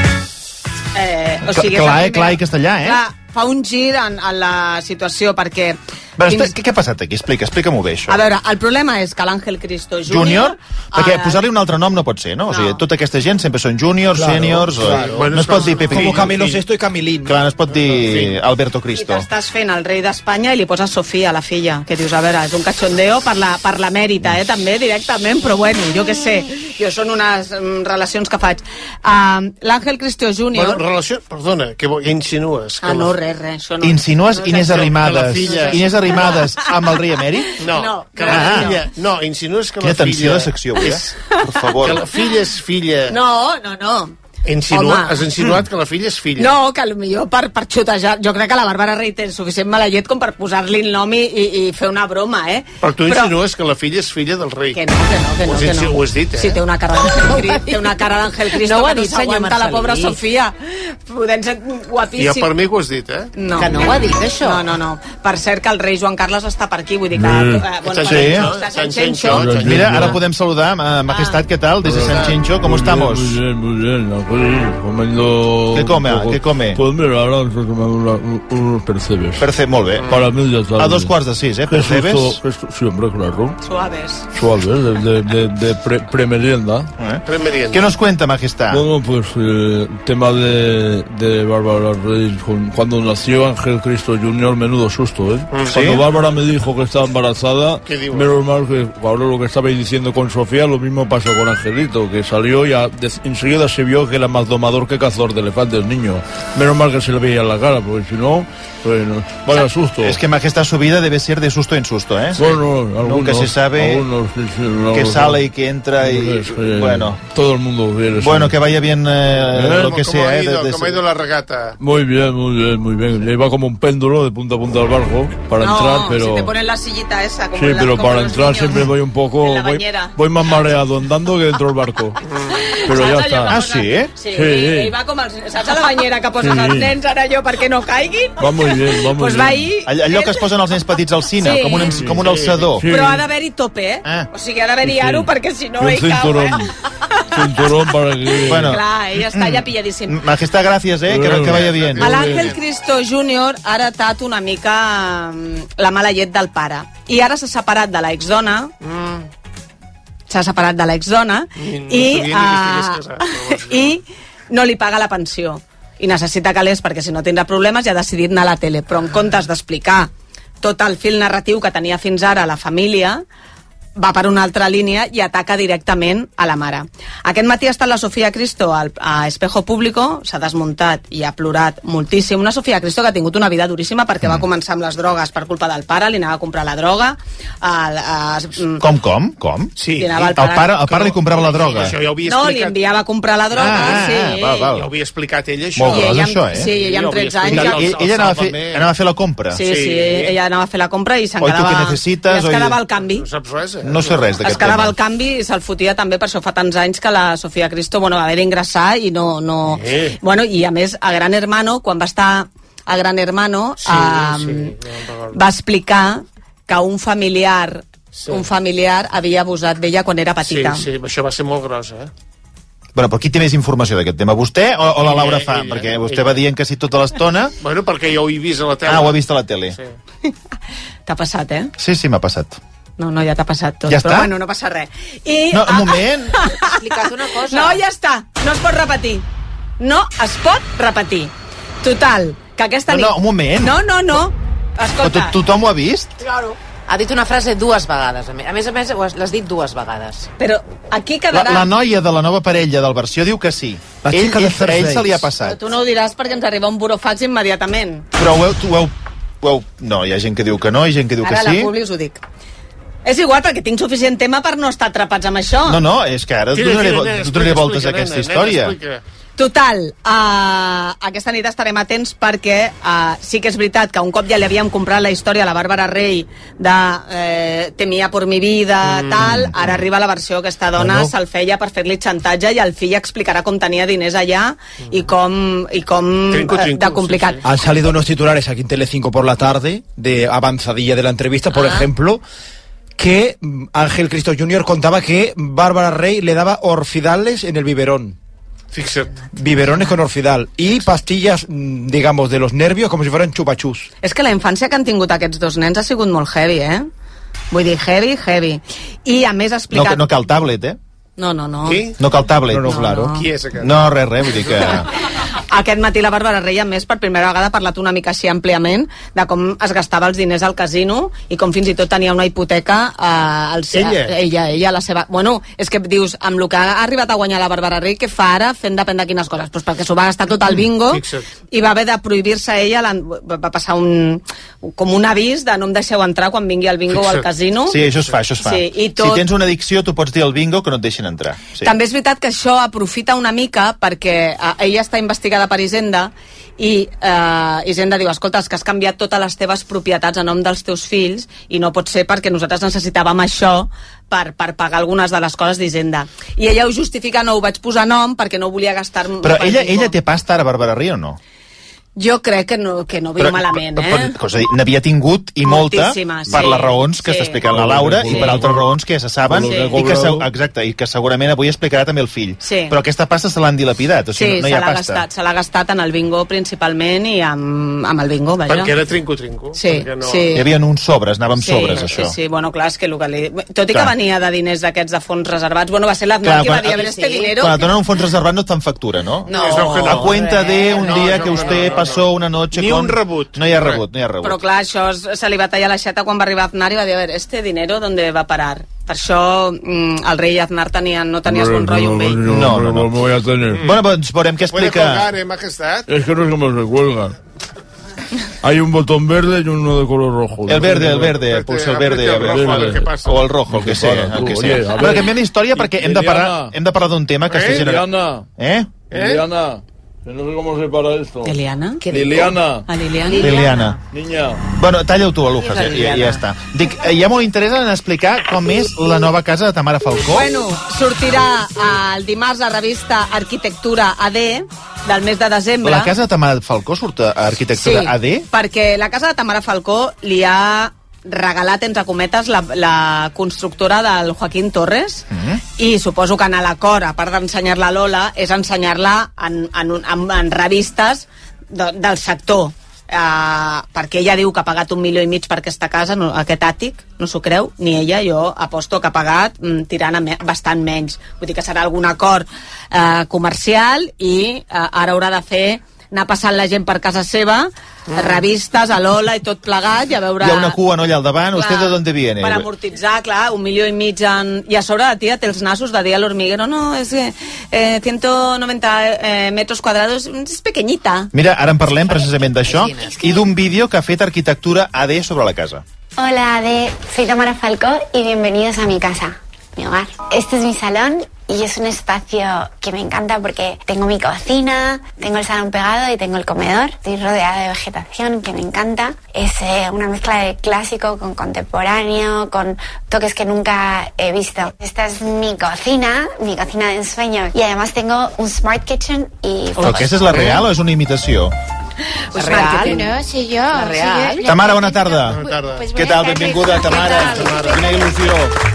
Clar i castellà, Clar, fa un gir en la situació perquè... Què ha passat aquí? Explica-m'ho bé, això. A veure, el problema és que l'Ángel Cristo Júnior... Perquè posar-li un altre nom no pot ser, no? O sigui, tota aquesta gent sempre són júniors, sèniors... No es pot dir Pepe... Com Camilo VI i Camilín. Clar, no es pot dir Alberto Cristo. I t'estàs fent el rei d'Espanya i li poses Sofia, la filla, que dius, a veure, és un cachondeo per la mèrita, també, directament, però bueno, jo què sé, jo són unes relacions que faig. L'Ángel Cristo Júnior... Bueno, relació... Perdona, que insinues? No, res, això no. Insinues Inés Arrimadas amb el rei emèrit? No, que la filla... No, insinues que la filla... Quina tensió de secció, per favor. Que la filla és filla... No. Has insinuat que la filla és filla. No, que potser per xutejar... Jo crec que la Bàrbara Rey té suficient mala llet com per posar-li el nom i fer una broma, Però tu insinues que la filla és filla del rei. Que no. Ho has dit, Sí, té una cara d'Àngel Cristo que no s'aguanta la pobra Sofia. Podent ser guapíssim. Ja per mi que ho has dit, No. Que no ho ha dit, això. No. Per cert, que el rei Joan Carles està per aquí, vull dir que... Està Sanxenxo. Mira, ara podem saludar, Majestat, ¿qué tal? Desde Sanxenxo, ¿cómo estamos? Muy bien, comiendo... ¿Qué come? Pues mira, ahora estoy tomando unos percebes. Molt bé. Para mí ya tarde. A 5:45, percebes? Sí, hombre, claro. Suaves, de premerienda. ¿Qué nos cuenta, Majestad? Bueno, pues tema de Bárbara Rey. Cuando nació Ángel Cristo Jr., menudo susto, ¿Sí? Cuando Bárbara me dijo que estaba embarazada, menos mal que ahora lo que estabais diciendo con Sofía, lo mismo pasó con Angelito, que salió y enseguida se vio que era más domador que cazador de elefantes, niño. Menos mal que se le veía en la cara, porque si no, bueno, vaya susto. Es que, Majestad, su vida debe ser de susto en susto, Bueno, nunca se sabe que sale y que entra y... Bueno, todo el mundo quiere. Bueno, que vaya bien lo que sea. ¿Cómo ha ido la regata? Muy bien. Iba como un péndulo de punta a punta del barco para entrar, pero... si te ponen la sillita esa, como sí, pero para entrar siempre voy un poco... En la bañera. Voy más mareado andando que dentro del barco. Però ja està. Ah, sí? Sí, ell va com saps a la banyera que poses els nens, ara jo, perquè no caiguin? Va molt bé, va molt bé. Allò que es posen els nens petits al cine, com un alçador. Però ha d'haver-hi tope, O sigui, ha d'haver-hi aro, perquè si no ell cau, Cinturón para que... Bueno. Clar, ell està ja pilladíssim. Majestad, gràcies, que vaya bien. L'Àngel Cristo Jr. ha heretat una mica la mala llet del pare. I ara s'ha separat de l'exdona, i no li paga la pensió. I necessita calés perquè si no tindrà problemes i ha decidit anar a la tele. Però en comptes d'explicar tot el fil narratiu que tenia fins ara la família, va per una altra línia i ataca directament a la mare. Aquest matí ha estat la Sofía Cristo a Espejo Público, s'ha desmuntat i ha plorat moltíssim. Una Sofía Cristo que ha tingut una vida duríssima perquè va començar amb les drogues per culpa del pare, li anava a comprar la droga. Com? Sí. El pare li comprava la droga. Això ja ho havia explicat. No, li enviava a comprar la droga, sí. Ja ho havia explicat ella, això. Molt gros, això, Sí, ella amb 13 anys... Ella anava a fer la compra. Sí, ella anava a fer la compra i se'n quedava al canvi. No saps res, No sé res d'aquest tema. Es quedava al canvi i se'l fotia també, per això fa tants anys que la Sofía Cristo va haver d'ingressar i no... Bueno, i a més, a Gran Hermano, quan va estar a Gran Hermano, va explicar que un familiar havia abusat d'ella quan era petita. Sí, això va ser molt gros, Bueno, però qui té més informació d'aquest tema? Vostè o la Laura fa? Perquè vostè va dient que sí tota l'estona... Bueno, perquè jo ho he vist a la tele. Ah, ho he vist a la tele. T'ha passat, Sí, m'ha passat. No, ja t'ha passat tot. Ja però està? bueno, no passa res. No, un moment. He explicat una cosa. No, ja està. No es pot repetir. No es pot repetir. Total, que aquesta nit... No, un moment. No. Escolta. Però tothom ho ha vist? Claro. Ha dit una frase 2 vegades. A més, l'has dit 2 vegades. Però aquí quedarà... La noia de la nova parella del Versió diu que sí. Ell se li ha passat. Però tu no ho diràs perquè ens arriba un burofax immediatament. Però no, hi ha gent que diu que no, hi ha gent que diu que sí. Ara a la Publi us ho dic. És igual, perquè tinc suficient tema per no estar atrapats amb això. No, és que ara donaré voltes a aquesta història. Total, aquesta nit estarem atents perquè sí que és veritat que un cop ja li havíem comprat la història a la Bàrbara Rey de temia por mi vida, tal, ara arriba la versió que aquesta dona se'l feia per fer-li xantatge i el fill explicarà com tenia diners allà i com de complicat. Han salido unos titulares aquí en Telecinco por la tarde de avanzadilla de la entrevista, por ejemplo, que Ángel Cristo Jr. contaba que Bárbara Rey le daba orfidales en el biberón. Fixa't. Biberones con orfidal y pastillas, digamos, de los nervios como si fueran chupachús. És que la infància que han tingut aquests dos nens ha sigut molt heavy, Vull dir, heavy. I a més ha explicat... No cal tablet, No. Qui? No cal tablet. No, claro. Qui és aquest? No, res, vull dir que... Aquest matí la Bàrbara Rey, a més, per primera vegada ha parlat una mica així àmpliament de com es gastava els diners al casino i com fins i tot tenia una hipoteca ella, la seva... Bueno, és que dius, amb el que ha arribat a guanyar la Bàrbara Rey, què fa ara fent depèn de quines coses? Pues perquè s'ho va gastar tot al bingo i va haver de prohibir-se ella, va passar com un avís de no em deixeu entrar quan vingui al bingo o al casino. Sí, això es fa. Sí, si tens una addicció, tu pots dir al bingo que no et deixin entrar. Sí. També és veritat que això aprofita una mica perquè ella està investigada per Hisenda i Hisenda diu, escolta, és que has canviat totes les teves propietats a nom dels teus fills i no pot ser perquè nosaltres necessitàvem això per pagar algunes de les coses d'Hisenda. I ella ho justifica, no ho vaig posar nom perquè no volia gastar... Però ella té pasta ara, Bàrbara Rey, o no? Jo crec que no viu malament, n'havia tingut i molta per les raons que està explicant la Laura i per altres raons que ja se saben i que segurament avui explicarà també el fill. Però aquesta pasta se l'han dilapidat, o sigui, no hi ha pasta. Se l'ha gastat en el bingo principalment i amb el bingo, vaja. Perquè era trinco-trinco. Hi havia uns sobres, anava amb sobres, això. Sí, bueno, clar, és que tot i que venia de diners d'aquests de fons reservats, bueno, va ser l'Aznar qui va dir, a veure, este dinero... Quan et donen un fons reservat no et fan factura, no? No. A cuenta de un dia que usted pasó una noche ni un rebut. No hi ha rebut. Però clar, això se li va tallar l'aixeta quan va arribar Aznar i va dir, a veure, este dinero ¿dónde va a parar? Per això el rei Aznar no tenies bon rotllo amb ell. No. Me voy a tener. Bueno, doncs veurem què explica... Puede colgar, majestad. Es que no sé cómo se cuelga. Hay un botón verde y uno de color rojo. El verde, pulsa el verde. O el rojo, el que sea. Però canviem d'història perquè hem de parlar d'un tema que està generant... Liliana. Que no sé cómo se para esto. ¿Liliana? Liliana. Niña. Bueno, talla-ho tu, Alujas, ja està. Dic, hi ha molt interès en explicar com és la nova casa de Tamara Falcó. Bueno, sortirà el dimarts a la revista Arquitectura AD del mes de desembre. La casa de Tamara Falcó surt a Arquitectura AD? Sí, perquè la casa de Tamara Falcó li ha regalat, entre cometes, la constructora del Joaquín Torres i suposo que en l'acord, a part d'ensenyar-la a Lola, és ensenyar-la en revistes del sector. Perquè ella diu que ha pagat 1,5 milions per aquesta casa, aquest àtic, no s'ho creu, ni ella, jo aposto que ha pagat tirant bastant menys. Vull dir que serà algun acord comercial i ara haurà de fer anar passant la gent per casa seva, revistes, a Lola i tot plegat, i a veure... Hi ha una cua, no, allà al davant, ¿usted de dónde viene? Per amortitzar, clar, 1,5 milions I a sobre la tia té els nassos de dir a l'hormiguero, no, és que 190 metros quadrados, és pequeñita. Mira, ara en parlem precisament d'això i d'un vídeo que ha fet Arquitectura AD sobre la casa. Hola AD, soy Tamara Falcó y bienvenidos a mi casa, mi hogar. Este es mi salón y es un espacio que me encanta porque tengo mi cocina, tengo el salón pegado y tengo el comedor. Estoy rodeada de vegetación que me encanta. Es una mezcla de clásico con contemporáneo, con toques que nunca he visto. Esta es mi cocina de ensueño. Y además tengo un smart kitchen y... Però aquesta és la real o és una imitació? Pues real, no, sé yo. La real. Tamara, bona tarda. Què tal? Benvinguda, Tamara. Quina il·lusió.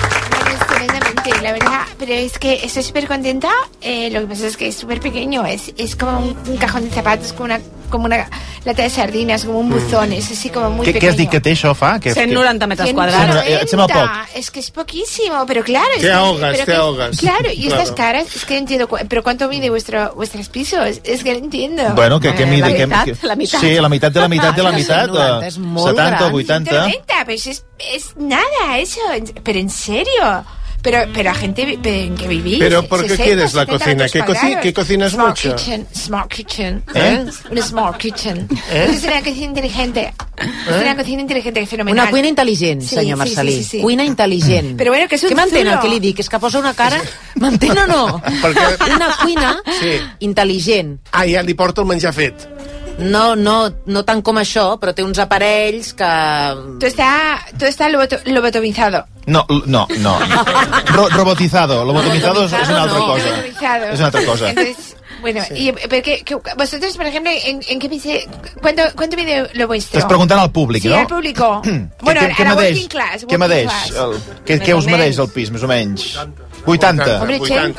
La verdad, pero es que estoy súper contenta. Lo que pasa es que es súper pequeño. Es como un cajón de zapatos, como una lata de sardinas, como un buzón. Es así como muy pequeño. Què has dit que té això, fa? 190 metros cuadrados. Et sembla poc. Es que es poquísimo, pero claro. Te ahogas. Claro, y estas caras, es que no entiendo. ¿Pero cuánto mide vuestros pisos? Es que no entiendo. Bueno, que mide... La mitad. Sí, la mitad de la mitad de la mitad. 70 o 80. 190, pues es nada eso. Pero en serio. Pero a gente en que vivís. ¿Pero por qué quieres la cocina? ¿Qué cocinas mucho? Smart kitchen. Una smart kitchen. Es una cocina inteligente. És una cocina intel·ligent, fenomenal. Una cuina intel·ligent, senyor Marcelí. Sí. Cuina intel·ligent. Però bueno, que és un Què m'entén zulo. el que li dic? És que posa una cara... M'entén o no? Una cuina intel·ligent. Ah, ja li porta el menjar fet. No tant com això, però té uns aparells que... Tu està lobotomizado. No. Robotizado. Lobotomizado es una altra cosa. Robotizado. Es una otra cosa. Entonces, bueno, y porque vosotros, por ejemplo, ¿en qué piense? ¿Cuánto mide lo vuestro? Estàs preguntant al públic, sí, no? Sí, al público. Bueno, a la working class. Què medeix? Què us medeix el pis, més o menys? 80. Hombre,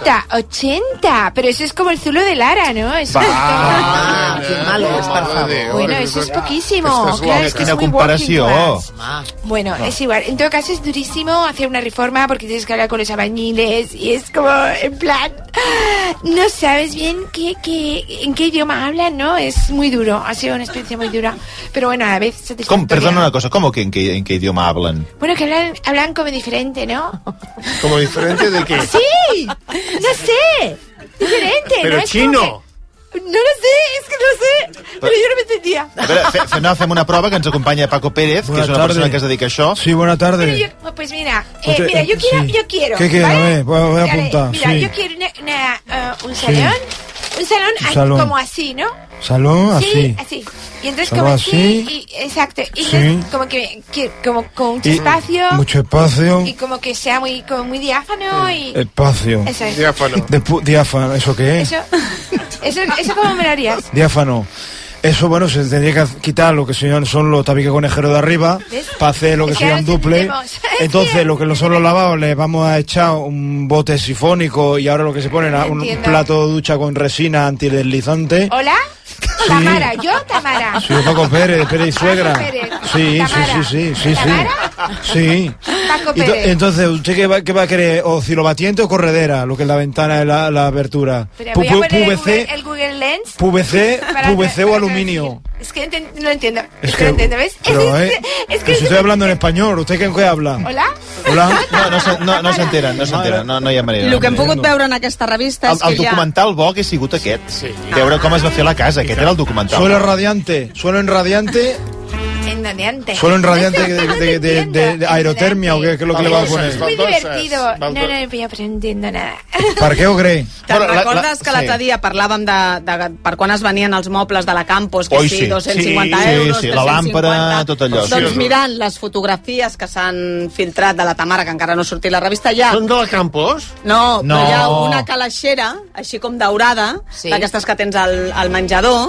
80. Pero eso es como el zulo de Lara, ¿no? Eso qué malo es, por favor. Bueno, eso es poquísimo. Claro, es que es muy working class. Bueno, es igual. En todo caso, es durísimo hacer una reforma porque tienes que hablar con los albañiles y es como, en plan... No sabes bien en qué idioma hablan, ¿no? Es muy duro, ha sido una experiencia muy dura. Pero bueno, a la vez satisfactoria. Perdona una cosa, ¿cómo que en qué idioma hablan? Bueno, que hablan como diferente, ¿no? ¿Como diferente de qué? ¡Sí! ¡No sé! Diferente, pero ¿no? chino. No lo sé, es que no sé, pero yo no me entendía. A veure, fem una prova que ens acompanya Paco Pérez, que és una persona que es dedica a això. Sí, buena tarde. Pues mira, yo quiero. ¿Qué quiero? ¿Vale? Voy a apuntar. Mira, sí. yo quiero un salón. Un salón como así, ¿no? Salón así. Sí, así. Y entonces salón como así, exacto. Y sí. como con mucho espacio. Mucho espacio. Y como que sea muy diáfano y... Espacio. Eso es. Diáfano, ¿eso qué es? Eso ¿cómo me lo harías? Diáfano. Eso, bueno, se tendría que quitar lo que son los tabiques conejeros de arriba, ¿ves? para hacer lo que sean duple. Entonces, lo que son los lavados, le vamos a echar un bote sifónico y ahora lo que se pone es un plato de ducha con resina antideslizante. ¿Hola? Sí. Tamara, yo Tamara. Sí, Paco Pérez y suegra. Pérez. Sí, Tamara. sí. ¿Tamara? Sí. Paco Pérez. Entonces, ¿usted qué va a querer? ¿O cilobatiente o corredera? Lo que es la ventana de la abertura. Pero voy a poner PVC, el Google Lens. PVC o aluminio. Es que no lo entiendo. Es que no entiendo, ¿ves? Es que si estoy hablando en español, ¿usted qué habla? Hola? No s'enteren, no hi ha manera. El que hem pogut veure en aquesta revista és que el documental bo que ha sigut aquest. Veure com es va fer la casa, aquest era el documental. Suelo radiante. Suelo en radiante de aerotermia o qué es lo que le va a poner. Es muy divertido. No, pero no entiendo nada. Per què ho cree? Te'n recordes que l'altre dia parlàvem de per quan es venien els mobles de la Campos, que sí, 250 euros, 350... la làmpara, tot allò. Doncs mirant les fotografies que s'han filtrat de la Tamara, que encara no ha sortit la revista, ja... Són de la Campos? No, però hi ha una calaixera, així com daurada, d'aquestes que tens al menjador,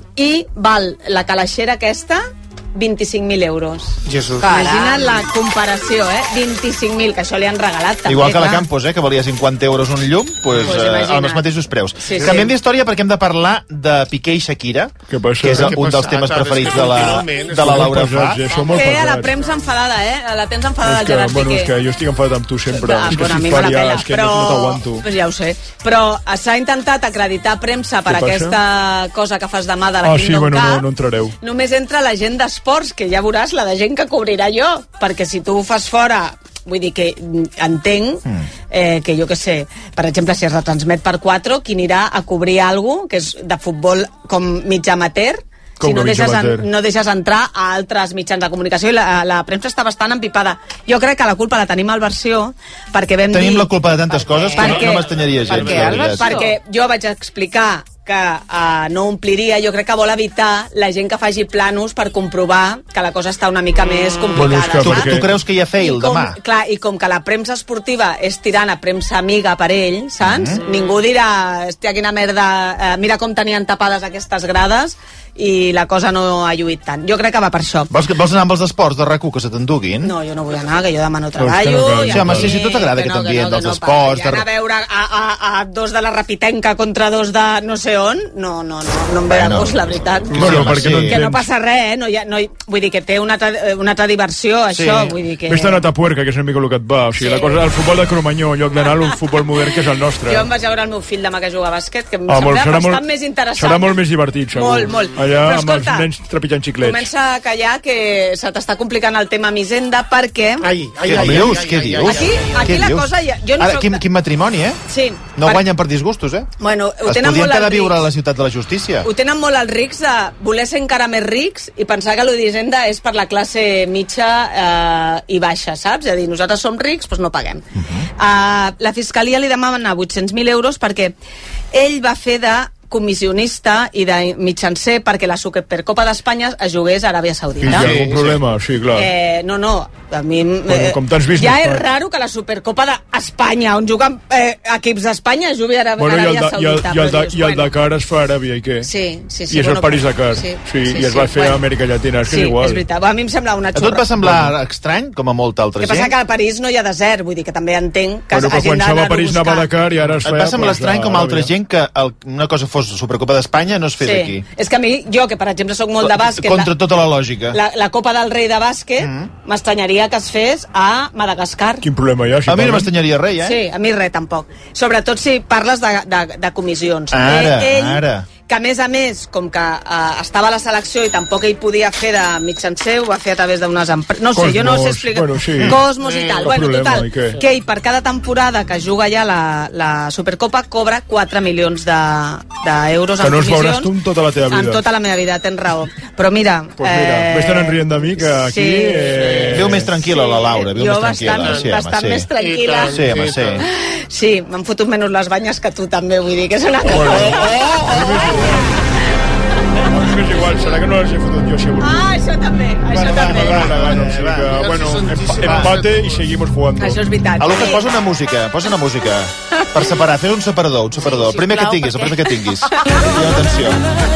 i val la calaixera aquesta 25.000 euros. Jesús. Imagina't la comparació, 25.000, que això li han regalat també. Igual que la Campos, que valia 50 euros un llum, amb els mateixos preus. Canviem d'història perquè hem de parlar de Piqué i Shakira, que és un dels temes preferits de la Laura Fa. Que a la premsa enfadada, la tens enfadada el Gerard Piqué. Bueno, és que jo estic enfadat amb tu sempre. És que a mi me la pela, però no t'aguanto. Ja ho sé. Però s'ha intentat acreditar premsa per aquesta cosa que fas demà de la Kingdom Cup. Ah, sí, no entrareu. Només entra la gent d'esports, que ja veuràs la de gent que cobrirà jo, perquè si tu ho fas fora, vull dir que entenc que jo què sé, per exemple, si es retransmet per 4, qui anirà a cobrir alguna que és de futbol com mig amateur, si no deixes entrar a altres mitjans de comunicació, i la premsa està bastant empipada. Jo crec que la culpa la tenim al Versió, perquè vam dir... Tenim la culpa de tantes coses que no m'estanyaria gens. Perquè jo vaig explicar que no ompliria, jo crec que vol evitar la gent que faci planos per comprovar que la cosa està una mica més complicada. Tu creus que hi ha fail demà? Clar, i com que la premsa esportiva és tirant a premsa amiga per ell, saps? Ningú dirà, hòstia, quina merda, mira com tenien tapades aquestes grades, i la cosa no ha lluït tant. Jo crec que va per això. Vols anar amb els esports de RAC1 que se t'enduguin? No, jo no vull anar, que jo demà no treballo. Sí, home, si tu t'agrada aquest ambient dels esports... I anar a veure a dos de la Rapitenca contra dos de no sé on, no em ve de gust, la veritat. Que no passa res, vull dir que té una altra diversió, això, vull dir que... Vés-te'n a Tapuerca, que és una mica el que et va. O sigui, la cosa del futbol de Cromanyó, en lloc d'anar a un futbol modern que és el nostre. Jo em vaig veure el meu fill demà que juga a bàsquet, que em sembla bastant més interessant. Serà molt més divertit, segur. Molt. Allà amb els nens trepitjant xiclets. Comença a callar, que se t'està complicant el tema Misenda, perquè... Què dius? Aquí la cosa... Ara, quin matrimoni, Sí. No guanyen per disgustos, Bueno, ho tenen molt els rics. Viure a la ciutat de la justícia. Ho tenen molt els rics de voler ser encara més rics i pensar que l'Hisenda és per la classe mitja i baixa, saps? És a dir, nosaltres som rics, doncs no paguem. La Fiscalia li demana 800.000 euros perquè ell va fer de comissionista i de mitjancer perquè la Supercopa d'Espanya es jugués a Aràbia Saudita. Hi ha algun problema? Sí, clar. No, a mi... com t'has vist... Ja és raro que la Supercopa d'Espanya, on juguen equips d'Espanya, jugui a Aràbia Saudita. I el Dakar es fa a Aràbia, i què? Sí. I és el París-Dakar. Sí, i es va fer a Amèrica Llatina, és que és igual. Sí, és veritat. A mi em sembla una xorra. A tu et va semblar estrany, com a molta altra gent? El que passa que a París no hi ha desert, vull dir que també entenc que hagi d'anar a buscar. Quan a París anava a Dakar i ara es fa... Et va semblar estrany com a altra gent que una cosa fos Supercopa d'Espanya, no es fes aquí. És que a mi, jo, que per exemple soc molt de bàsquet... Contra tota la lògica. La Copa del Rei de bàsquet m'estranyaria que es fes a Madagascar. Quin problema hi ha? A mi no m'estranyaria res, Sí, a mi res, tampoc. Sobretot si parles de comissions. Ara. Que a més, com que estava a la selecció i tampoc ell podia fer de mitjancer, ho va fer a través d'unes empreses... No sé, jo no sé explicar... Cosmos i tal. Total, que ell per cada temporada que juga ja la Supercopa cobra 4 milions d'euros en comissions. Que no es veuràs tu en tota la teva vida. En tota la meva vida, tens raó. Però mira... m'estan rient de mi, que aquí... Viu més tranquil·la la Laura, viu més tranquil·la. Jo bastant més tranquil·la. Sí, home, sí. Sí, m'han fotut menys les banyes que tu també, vull dir que és una cosa... És igual, serà que no les he fotut jo, segur. Això també. Bueno, empate i seguimos jugando. Això és veritat. A Lucas, posa una música. Per separar, fes un separador. El primer que tinguis. Atenció.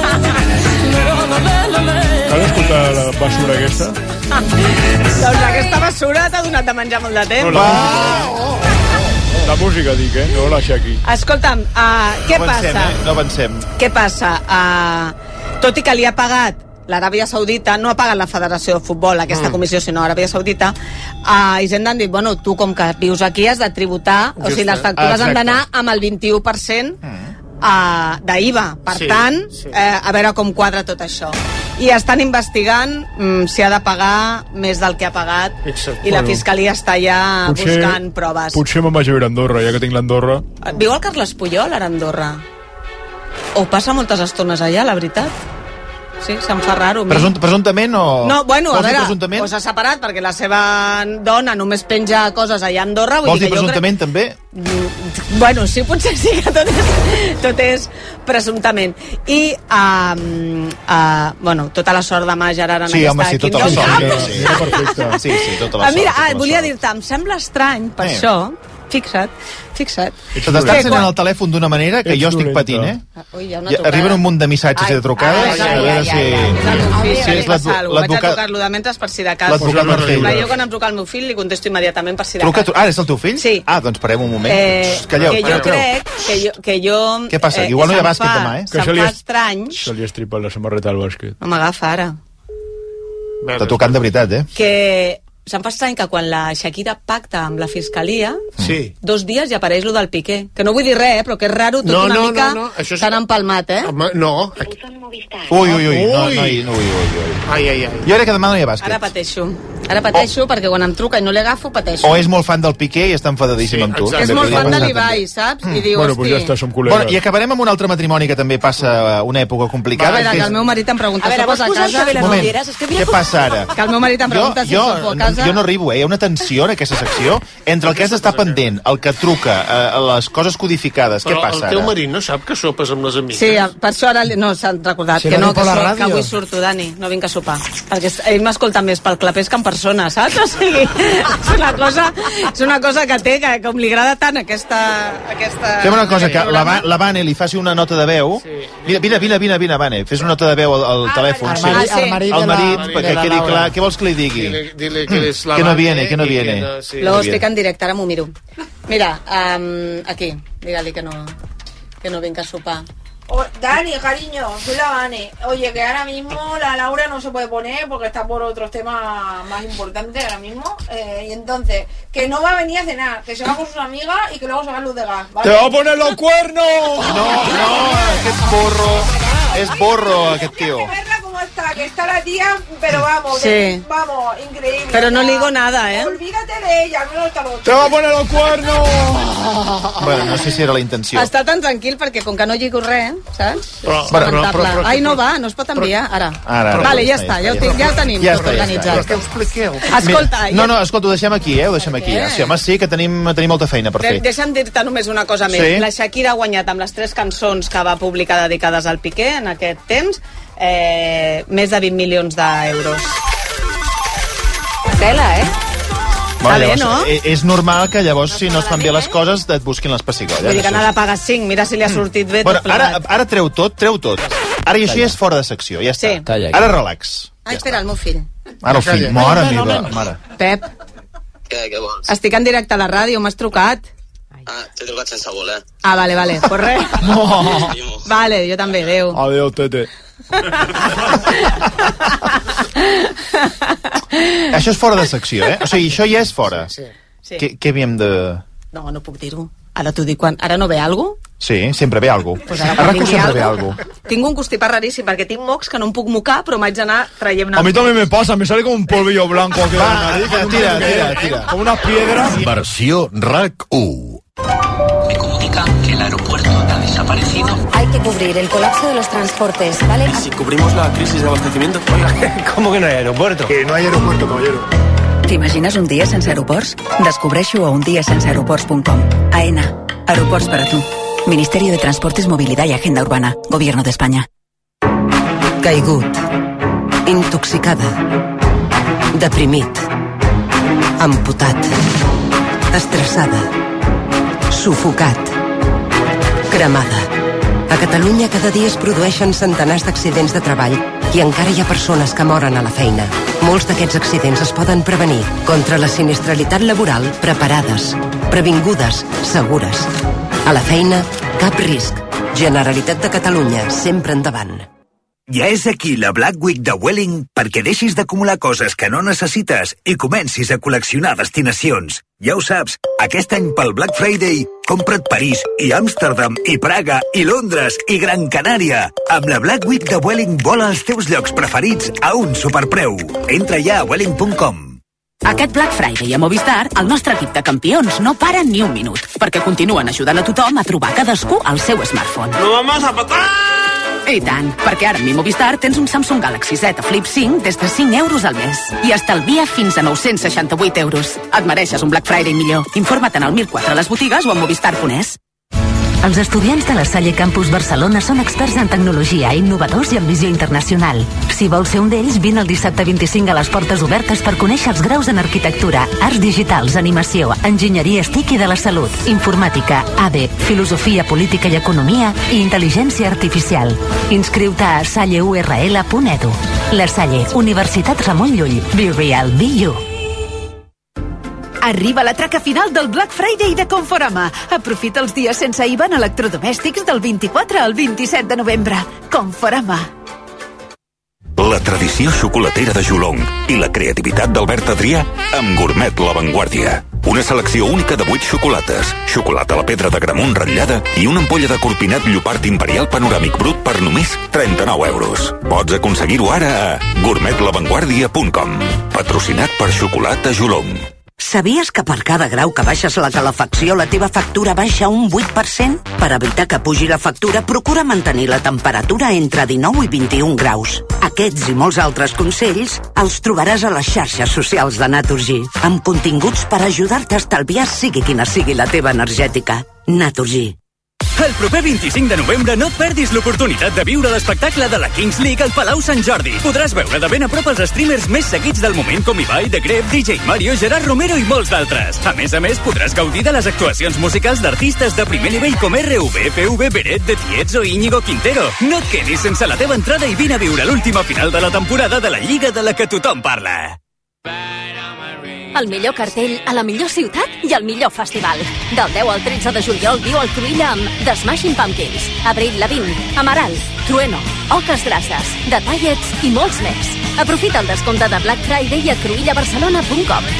Cal escoltar la basura aquesta? Doncs aquesta basura t'ha donat de menjar molt de temps. La música, dic, no la Shaki. Escolta'm, què passa? No avancem. Què passa? Tot i que li ha pagat l'Aràbia Saudita, no ha pagat la Federació de Futbol, aquesta comissió, sinó Aràbia Saudita, a Hisenda han dit, bueno, tu com que vius aquí has de tributar, o sigui, les factures han d'anar amb el 21% d'IVA. Per tant, a veure com quadra tot això. I estan investigant si ha de pagar més del que ha pagat i la Fiscalia està ja buscant proves. Potser me'n vaig a veure a Andorra, ja que tinc l'Andorra. Viu el Carles Puyol ara a Andorra? O passa moltes estones allà, la veritat? Sí, se'm fa raro. Presumptament o... No, bueno, a veure, o s'ha separat perquè la seva dona només penja coses allà a Andorra. Vols dir presumptament, també? Bueno, sí, potser sí que tot és presumptament. I, bueno, tota la sort de mà, Gerard, en aquesta tota la sort. Sí, tota la sort. Mira, volia dir-te, em sembla estrany, per això, fixa't. T'estàs ensenyant el telèfon d'una manera que jo estic patint, Arriben un munt de missatges i de trucades. A veure si és l'advocat... Vaig a trucar-lo de mentre per si de cas. L'advocat Marcell. Jo quan em truca el meu fill li contesto immediatament per si de cas. Ara és el teu fill? Sí. Doncs parem un moment. Calleu. Que jo crec que jo... Què passa? Igual no hi ha bàsquet demà, Se'm fa estrany... Se li ha estripat la samarreta al bàsquet. No m'agafa ara. T'ha tocat de veritat, Que... Se'm fa estrany que quan la Shakira pacta amb la Fiscalia, 2 dies ja apareix lo del Piqué. Que no vull dir res, però que és raro, tot una mica tan empalmat, No. Ui. Jo crec que demà no hi ha bàsquet. Ara pateixo perquè quan em truca i no l'agafo, pateixo. O és molt fan del Piqué i està enfadadíssim amb tu. És molt fan de l'Ibai, saps? I diu, bueno, pues ja està, som col·legues. I acabarem amb un altre matrimoni que també passa una època complicada. A veure, que el meu marit em pregunta si pots a casa. Què passa ara? Que el meu marit em pregunta si pots a casa. Jo no arribo, hi ha una tensió en aquesta secció entre el que has d'estar pendent, el que truca, les coses codificades. Què passa ara? El teu marit no sap que sopes amb les amigues? Sí, per això ara no s'han recordat que no, que avui surto, Dani, no vinc a sopar. Perquè ell m'escolta més pel clapés que en persona, saps? O sigui, és una cosa que té, que com li agrada tant aquesta... Fem una cosa, que la Vane li faci una nota de veu. Vine, Vane, fes una nota de veu al telèfon. Al marit, perquè quedi clar. Què vols que li digui? Dile que és la que no viene. Luego estic en directe, ara m'ho miro. Mira, aquí, dígale que no venga a sopar. Dani, cariño, soy la Vane. Oye, que ahora mismo la Laura no se puede poner porque está por otros temas más importantes ahora mismo. Y entonces, que no va a venir a cenar, que se va con sus amigas y que luego se va a luz de gas, ¿vale? ¡Te va a poner los cuernos! No, es borro aquest tio. Hay que verla cómo está, que está la tía, pero vamos, vamos, increíble. Pero no ligo nada, Olvídate de ella, no está lo otro. ¡Te va a poner los cuernos! Bueno, no sé si era la intenció. Està tan tranquil perquè com que no lligo res, saps? Però, ai, no va, no es pot enviar, ara. Vale, ja està, ja ho tenim organitzat. Què us expliqueu? Escolta... No, escolta, ho deixem aquí, ho deixem aquí. Sí, home, sí, que tenim molta feina per fer. Deixa'm dir-te només una cosa més. La Shakira ha guanyat amb les 3 cançons que va publicar dedicades al Piqué en aquest temps més de 20 milions d'euros. Tela, Bueno, llavors, no? És normal que llavors, si no es fan bé les coses, et busquin les pessigolles. Vull dir que n'ha de pagar 5, mira si li ha sortit bé tot plegat. Ara treu tot. Ara i això ja és fora de secció, ja està. Ara relax. Ai, espera, el meu fill. Ara el fill, mare meva. Pep, estic en directe a la ràdio, m'has trucat. T'he trucat sense voler. Ah, vale, pues res. Vale, jo també, adeu. Adeu, tete. Això és fora de secció, eh? O sigui, això ja és fora. Sí. Què havíem de... No puc dir-ho. Ara t'ho dic quan... Ara no ve algú? Sí, sempre ve algú. Pues ara quan sempre ve algú. Tinc un constipar raríssim perquè tinc mocs que no em puc mocar, però m'haig d'anar traient... A mí también me pasa, me sale como un polvillo blanco aquí. Tira. Como unas piedras. Versió RAC 1. Me comunican que el aeropuerto ha desaparecido. Hay que cubrir el colapso de los transportes, ¿vale? ¿Y si cubrimos la crisis de abastecimiento? Oiga, ¿cómo que no hay aeropuerto? Que no hay aeropuerto, caballero. ¿T'imagines un dia sense aeroports? Descobreixo a undiasenseaeroports.com. AENA. Aeroports para tu. Ministerio de Transportes, Movilidad y Agenda Urbana. Gobierno de España. Caigut. Intoxicada. Deprimit. Amputat. Estressada. Sufocat. Cremada. A Catalunya cada dia es produeixen centenars d'accidents de treball i encara hi ha persones que moren a la feina. Molts d'aquests accidents es poden prevenir. Contra la sinistralitat laboral, preparades, previngudes, segures. A la feina, cap risc. Generalitat de Catalunya, sempre endavant. Ja és aquí la Black Week de Vueling perquè deixis d'acumular coses que no necessites i comencis a col·leccionar destinacions. Ja ho saps, aquest any pel Black Friday compra't París i Amsterdam i Praga i Londres i Gran Canària. Amb la Black Week de Vueling vola als teus llocs preferits a un superpreu. Entra ja a vueling.com. Aquest Black Friday a Movistar, el nostre equip de campions no para ni un minut, perquè continuen ajudant a tothom a trobar cadascú el seu smartphone. ¡No vamos a patar! I tant, perquè ara amb mi Movistar tens un Samsung Galaxy Z Flip 5 des de 5 euros al mes. I estalvia fins a 968 euros. Et mereixes un Black Friday millor. Informa't en el 1004 a les botigues o a movistar.es. Els estudiants de la Salle Campus Barcelona són experts en tecnologia, innovadors i amb visió internacional. Si vols ser un d'ells, vine el dissabte 25 a les portes obertes per conèixer els graus en arquitectura, arts digitals, animació, enginyeria TIC i de la salut, informàtica, ADE, filosofia, política i economia i intel·ligència artificial. Inscriu-te a salleurl.edu. La Salle, Universitat Ramon Llull. Be real, be you. Arriba la traca final del Black Friday de Conforama. Aprofita els dies sense IVA en electrodomèstics del 24 al 27 de novembre. Conforama. La tradició xocolatera de Jolong i la creativitat d'Albert Adrià amb Gourmet La Vanguardia. Una selecció única de 8 xocolates, xocolata a la pedra de Gramunt ratllada i una ampolla de corpinat Llopart Imperial Panoràmic Brut per només 39 euros. Pots aconseguir-ho ara a gourmetlavanguardia.com. Patrocinat per Xocolata Jolong. Sabies que per cada grau que baixes la calefacció la teva factura baixa un 8%? Per evitar que pugi la factura, procura mantenir la temperatura entre 19 i 21 graus. Aquests i molts altres consells els trobaràs a les xarxes socials de Naturgy, amb continguts per ajudar-te a estalviar sigui quina sigui la teva energètica. Naturgy. El proper 25 de novembre no et perdis l'oportunitat de viure l'espectacle de la Kings League al Palau Sant Jordi. Podràs veure de ben a prop els streamers més seguits del moment com Ibai, The Gref, DJ Mario, Gerard Romero i molts d'altres. A més, podràs gaudir de les actuacions musicals d'artistes de primer nivell com RV, FV, Beret, The Tietz o Íñigo Quintero. No et quedis sense la teva entrada i vine a viure l'última final de la temporada de la Lliga de la que tothom parla. El millor cartell a la millor ciutat i el millor festival. Del 10 al 13 de juliol viu al Cruïlla amb The Smashing Pumpkins, Avril Lavigne, Amaral, Trueno, Oques Grasses, The Tallets i molts més. Aprofita el descompte de Black Friday a cruïllabarcelona.com.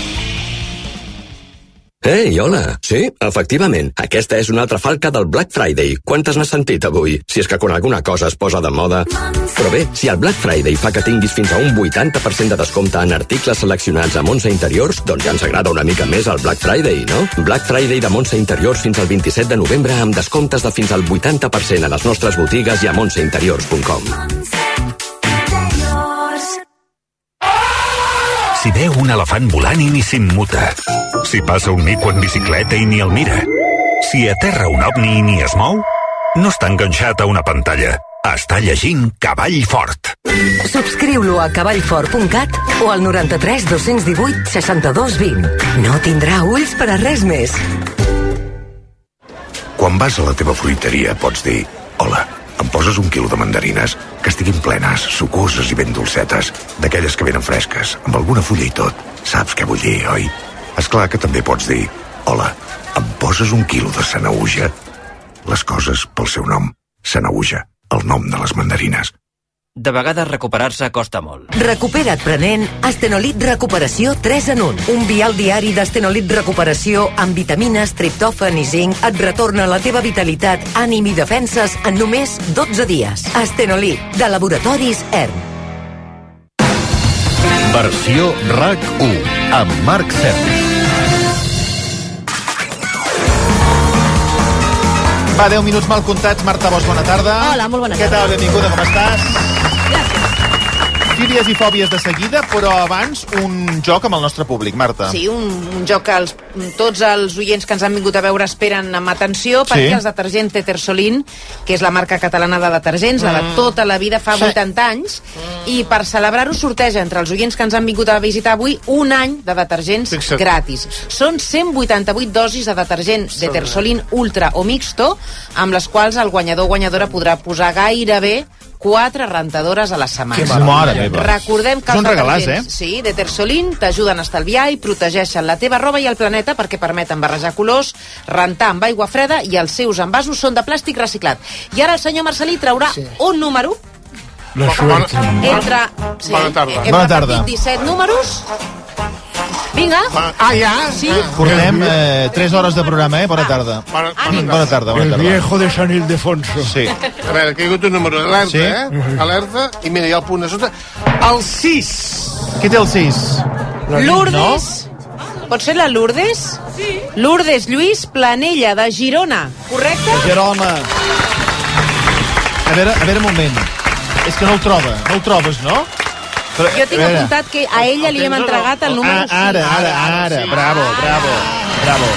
Ei, hola! Sí, efectivament, aquesta és una altra falca del Black Friday. Quantes n'has sentit avui? Si és que quan alguna cosa es posa de moda... Però bé, si el Black Friday fa que tinguis fins a un 80% de descompte en articles seleccionats a Montse Interiors, doncs ja ens agrada una mica més el Black Friday, no? Black Friday de Montse Interiors fins al 27 de novembre amb descomptes de fins al 80% a les nostres botigues i a montseinteriors.com. Si veu un elefant volant i ni s'immuta. Si passa un mico en bicicleta i ni el mira. Si aterra un ovni i ni es mou, no està enganxat a una pantalla. Està llegint Cavall Fort. Subscriu-lo a cavallfort.cat o al 93 218 62 20. No tindrà ulls per a res més. Quan vas a la teva fruiteria pots dir: hola, em poses un quilo de mandarines que estiguin plenes, sucoses i ben dolcetes, d'aquelles que venen fresques, amb alguna fulla i tot. Saps què vull dir, oi? Esclar que també pots dir: Hola, em poses 1 quilo de Sanaüja? Les coses pel seu nom. Sanaüja, el nom de les mandarines. De vegades recuperar-se costa molt. Recupera't prenent Astenolit Recuperació 3 en 1. Un vial diari d'Astenolit Recuperació amb vitamines, triptòfan i zinc et retorna la teva vitalitat, ànim i defenses en només 12 dies. Astenolit, de Laboratoris ERM. Versió RAC1 amb Marc Sergi. Va, 10 minuts mal comptats. Marta Bosch, bona tarda. Hola, molt bona tarda. Què tal? Benvinguda, com estàs? Gràcies. Fílies i fòbies de seguida, però abans un joc amb el nostre públic, Marta. Sí, un joc que tots els oients que ens han vingut a veure esperen amb atenció, perquè els detergents Tetersolin, que és la marca catalana de detergents, la de tota la vida, fa 80 anys, i per celebrar-ho sorteja entre els oients que ens han vingut a visitar avui un any de detergents gratis. Són 188 dosis de detergent Tetersolin Ultra o Mixto, amb les quals el guanyador o guanyadora podrà posar gairebé 4 rentadores a la setmana. Que mare meva. Recordem que els detergents, sí, Tetersolin t'ajuden a estalviar i protegeixen la teva roba i el planeta perquè permeten barrejar colors, rentar amb aigua freda i els seus envasos són de plàstic reciclat. I ara el senyor Marcelí traurà un número entre... Bona tarda. Hem repartit 17 números. Vinga. Sí. Portem 3 hores de programa, Bona tarda. Bona tarda. El viejo de San Ildefonso. Sí. A veure, que hi ha hagut un número alerta, alerta, i mira, hi ha el punt de sota. El 6. Qui té el 6? Lourdes. Pot ser la Lourdes? Sí. Lourdes Lluís Planella, de Girona. Correcte? Girona. A veure, un moment. És que no el troba. No el trobes, no? Però, jo tinc apuntat que a ella li hem entregat el número 6. Ara. Bravo.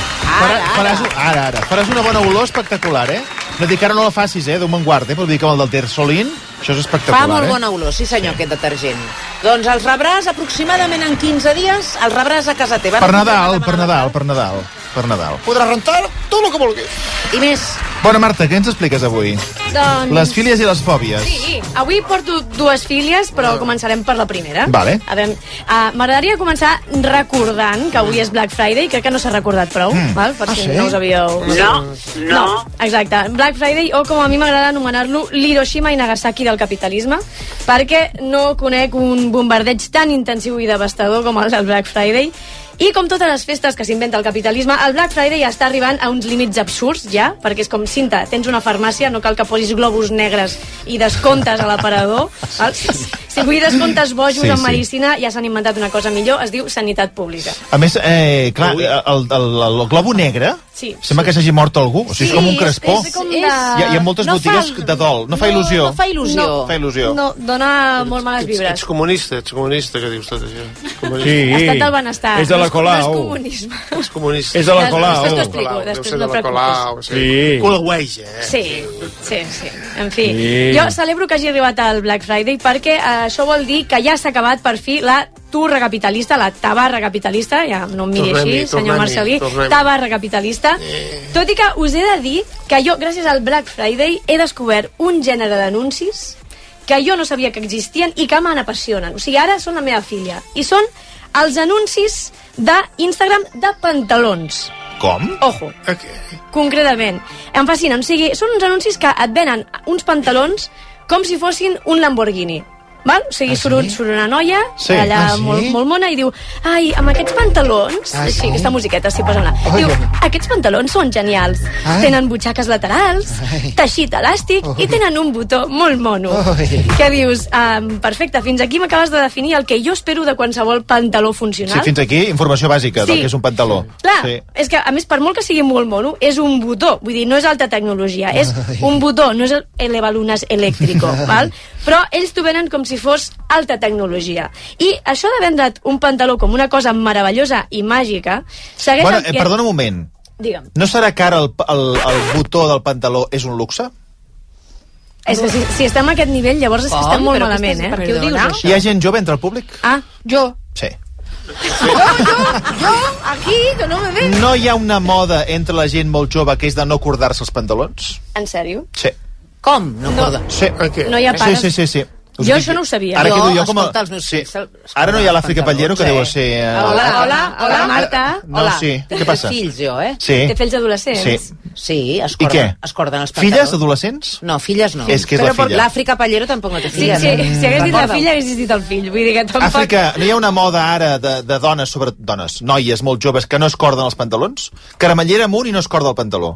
Faràs una bona olor espectacular, No dic que ara no la facis, Déu me'n guard, però dic que amb el del Tetersolin, això és espectacular, Fa molt bona olor, sí senyor, aquest detergent. Doncs els rebràs aproximadament en 15 dies, els rebràs a casa teva. Per Nadal. Podràs rentar tot el que vulguis. I més. Bona, Marta, què ens expliques avui? Doncs... Les fílies i les fòbies. Sí, avui porto 2 fílies, però començarem per la primera. Vale. A veure, m'agradaria començar recordant que avui és Black Friday, crec que no s'ha recordat prou, val? Per si no us havíeu... No, exacte. Black Friday, o com a mi m'agrada anomenar-lo, l'Hiroshima i Nagasaki del capitalisme, perquè no conec un bombardeig tan intensiu i devastador com el del Black Friday. I com totes les festes que s'inventa el capitalisme, el Black Friday està arribant a uns límits absurds ja, perquè és com, Cinta, tens una farmàcia, no cal que posis globus negres i descomptes a l'aparador. Si vull descomptes bojos en medicina, ja s'han inventat una cosa millor, es diu sanitat pública. A més, clar, el globo negre sembla que s'hagi mort algú, o sigui, és com un crespó. Hi ha moltes botigues de dol. No fa il·lusió. No fa il·lusió. No, dona molt males vibres. Ets comunista, que dius tot això. Sí. Estat del benestar. És de la Colau. No és comunisme. És comunista. És de la Colau. Després t'ho explico. Després no preocupis. Sí. Col·lagueja, Sí. En fi. Jo celebro que hagi arribat al Black Friday perquè això vol dir que ja s'ha acabat per fi la turra capitalista, la tabarra capitalista, ja no em miri així, senyor Marcelí, tabarra capitalista. Tot i que us he de dir que jo, gràcies al Black Friday, he descobert un gènere d'anuncis que jo no sabia que existien i que me n'apassionen. O sigui, ara són la meva filla. I són els anuncis d'Instagram de pantalons. Com? Ojo. Concretament. Em fascinen. O sigui, són uns anuncis que et venen uns pantalons com si fossin un Lamborghini. Val? O sigui, surt una noia allà molt mona i diu, ai, amb aquests pantalons, així, aquesta musiqueta, sí, posa-la, diu, aquests pantalons són genials, tenen butxaques laterals, teixit elàstic i tenen un botó molt mono. Què dius? Perfecte, fins aquí m'acabes de definir el que jo espero de qualsevol pantaló funcional. Sí, fins aquí informació bàsica del que és un pantaló. Clar, és que a més, per molt que sigui molt mono, és un botó, vull dir, no és alta tecnologia, és un botó, no és el elevalunas eléctrico, val? Però ells t'ho venen com si fos alta tecnologia. I això de vendre't un pantaló com una cosa meravellosa i màgica... Perdona un moment. Digue'm. No serà que ara el botó del pantaló és un luxe? És que si estem a aquest nivell, llavors és que estem molt malament, Per què ho dius, això? Hi ha gent jove entre el públic? Jo? Sí. Jo, aquí, que no me ven. No hi ha una moda entre la gent molt jove que és de no cordar-se els pantalons? En sèrio? Sí. Com? No corda? Sí. No hi ha pares? Sí. Jo això no ho sabia. Ara quedo jo com a... Escolta, els meus fills... Ara no hi ha l'Àfrica Pallero, que deu ser... Hola, Marta. No, sí. Què passa? Té fills, jo, Sí. Té fills adolescents. Sí, I què? escorden els pantalons. Filles adolescents? No, filles no. És que és la filla. L'Àfrica Pallero tampoc no té filles. Si hagués dit la filla, hagués dit el fill. Vull dir que tampoc... Àfrica, no hi ha una moda ara de dones, sobre dones, noies molt joves, que no es corden els pantalons? Caramellera amunt i no es corda el pantaló.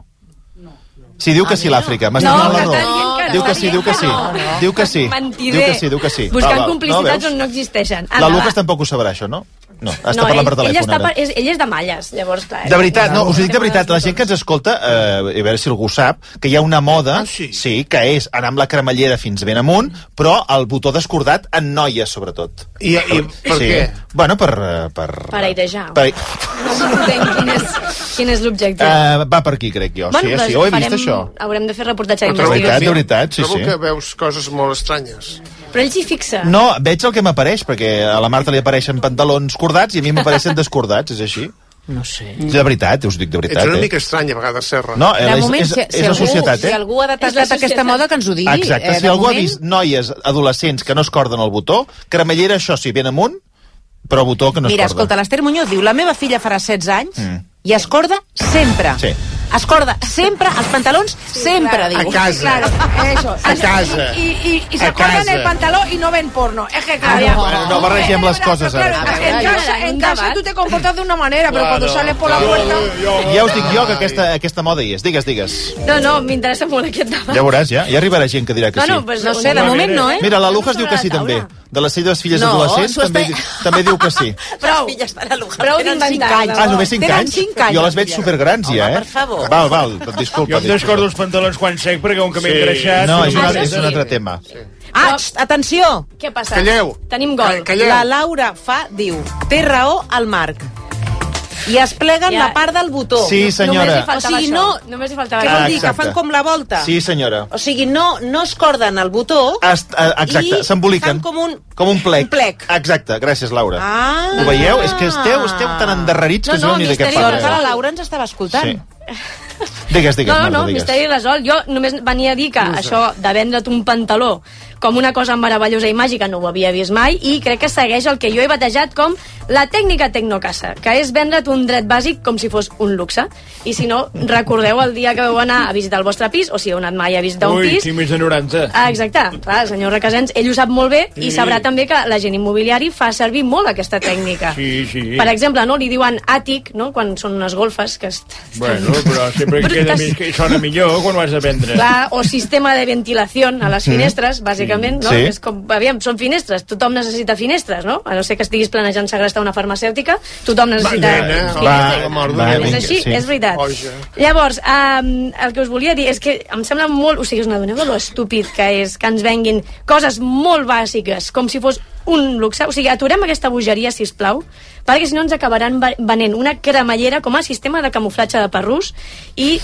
Sí, diu que sí, l'Àfrica. M'està donant la raó. Diu que sí. Diu que sí. Mentider. Buscant complicitats on no existeixen. La Lucas tampoc ho sabrà, això, no? No, està parlant per telèfon ara. Ell és de malles, llavors, clar. De veritat, no, us ho dic de veritat, la gent que ens escolta, a veure si algú sap, que hi ha una moda, sí, que és anar amb la cremallera fins ben amunt, però el botó descordat en noies, sobretot. I per què? Bueno, per airejar. No entenc quin és l'objectiu. Va per aquí, crec jo. Sí, ho he vist, això. Haurem de fer reportatge d'investigació. De veritat, sí. Trobo que veus coses molt estranyes. Però ell s'hi fixa. No, veig el que m'apareix, perquè a la Marta li apareixen pantalons cordats i a mi m'apareixen descordats, és així? No sé. De veritat, us dic de veritat. Ets una mica estrany, a vegades, Serra. No, és la societat, Si algú ha detectat aquesta moda, que ens ho digui. Exacte, si algú ha vist noies adolescents que no es corden el botó, cremallera, això sí, ben amunt, però botó que no es corda. Mira, escolta, l'Ester Muñoz diu, la meva filla farà 16 anys i es corda sempre. Sí. Es corda sempre, els pantalons sempre, diu. A casa. Claro, eso. A casa. Y se acordan el pantalón y no ven porno. Es que no barregem les coses ara. En casa tú te comportas de una manera, pero cuando sales por la puerta... Ja us dic jo que aquesta moda hi és. Digues. No, m'interessa molt aquest debat. Ja veuràs, ja arribarà gent que dirà que sí. No sé, de moment no, eh? Mira, la Lujas diu que sí, també. De les seves filles adolescents també diu que sí. Prou d'inventar. Només 5 anys? Jo les veig supergrans, ja, eh? Per favor. Val, disculpa. Jo em descordo els pantalons quan sec perquè com que m'he engreixat... No, és un altre tema. Atenció! Què passa? Calleu. Tenim gol. La Laura diu, té raó el Marc. I es pleguen la part del botó. Sí, senyora. O sigui, només hi faltava què vol dir? Exacte. Que fan com la volta? Sí, senyora. O sigui, no es corden el botó exacte, s'emboliquen. Fan com un plec. Un plec. Exacte, gràcies, Laura. Ah. Ho veieu? És que esteu tan endarrerits que us veu ni de què parlem. La Laura ens estava escoltant. Sí. Digues, No, misteri resolt. Jo només venia a dir que això de vendre't un pantaló com una cosa meravellosa i màgica no ho havia vist mai, i crec que segueix el que jo he batejat com la tècnica tecnocasa, que és vendre't un dret bàsic com si fos un luxe. I si no, recordeu el dia que vau anar a visitar el vostre pis, o si heu anat mai a visitar un pis... Ui, tinc més de 90. Exacte. Clar, el senyor Requesens, ell ho sap molt bé, i sabrà també que l'agent immobiliari fa servir molt aquesta tècnica. Sí. Per exemple, no, li diuen àtic, no?, quan són unes golfes que... Bueno, però sempre que sona millor quan ho has de vendre. Clar, o sistema de ventilació a les finestres, bàsicament, no? És com, aviam, són finestres, tothom necessita finestres, no? A no ser que estiguis planejant segrestar una farmacèutica, tothom necessita finestres. És així, és veritat. Llavors, el que us volia dir és que em sembla molt... O sigui, us n'adoneu de lo estúpid que és que ens venguin coses molt bàsiques, com si fos un luxe. O sigui, aturem aquesta bogeria, sisplau, perquè si no ens acabaran venent una cremallera com a sistema de camuflatge de perrús i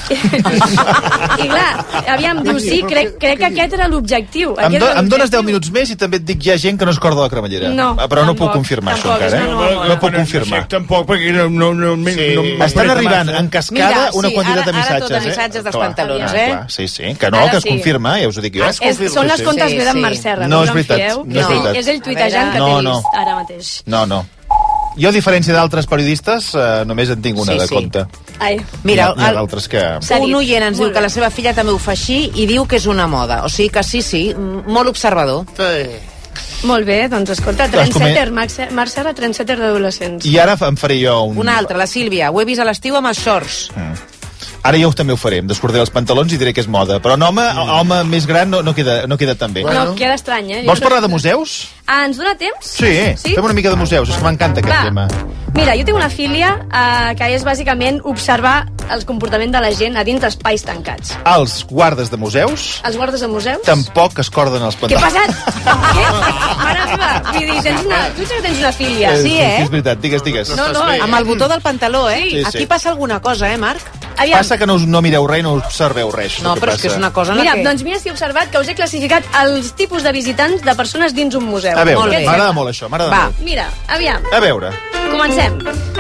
clar, aviam, diu sí, crec que aquest era l'objectiu. Em dones 10 minuts més i també et dic hi ha gent que no es corda la cremallera. Però no puc confirmar això encara, no puc confirmar. Tampoc, perquè no... Estan arribant en cascada una quantitat de missatges. Ara tot de missatges dels pantalons, eh? Sí, que no, que es confirma, ja us ho dic jo. Són les comptes bé d'en Marc Serra, no us en fieu. És ell tuitejant que t'he vist ara mateix. No. Jo, a diferència d'altres periodistes, només en tinc una de compte. Mira, un oient ens diu que la seva filla també ho fa així i diu que és una moda. O sigui que sí, molt observador. Molt bé, doncs escolta, trendsetter, Marc Serra, trendsetter d'adolescents. I ara em faré jo un... Una altra, la Sílvia. Ho he vist a l'estiu amb els shorts. Ara jo també ho faré, em descordaré els pantalons i diré que és moda. Però un home més gran no queda tan bé. No, queda estrany, eh? Vols parlar de museus? Ens dona temps? Sí, fem una mica de museus, és que m'encanta aquest tema. Mira, jo tinc una filia que és bàsicament observar el comportament de la gent a dins d'espais tancats. Els guardes de museus? Els guardes de museus? Tampoc es corden els pantalons. Què ha passat? Què? Mare meva, vull dir, tu tens una filia. Sí, eh? Sí, és veritat, digues. No, amb el botó del pantaló, eh? Sí. Aquí passa alguna cosa, Marc? Passa que no mireu res i no observeu res. No, però és que és una cosa... Mira, doncs mira si he observat que us he classificat els tipus de visitants de persones dins un museu. A veure, m'agrada molt això, m'agrada molt. Mira, aviam. A veure. Comencem.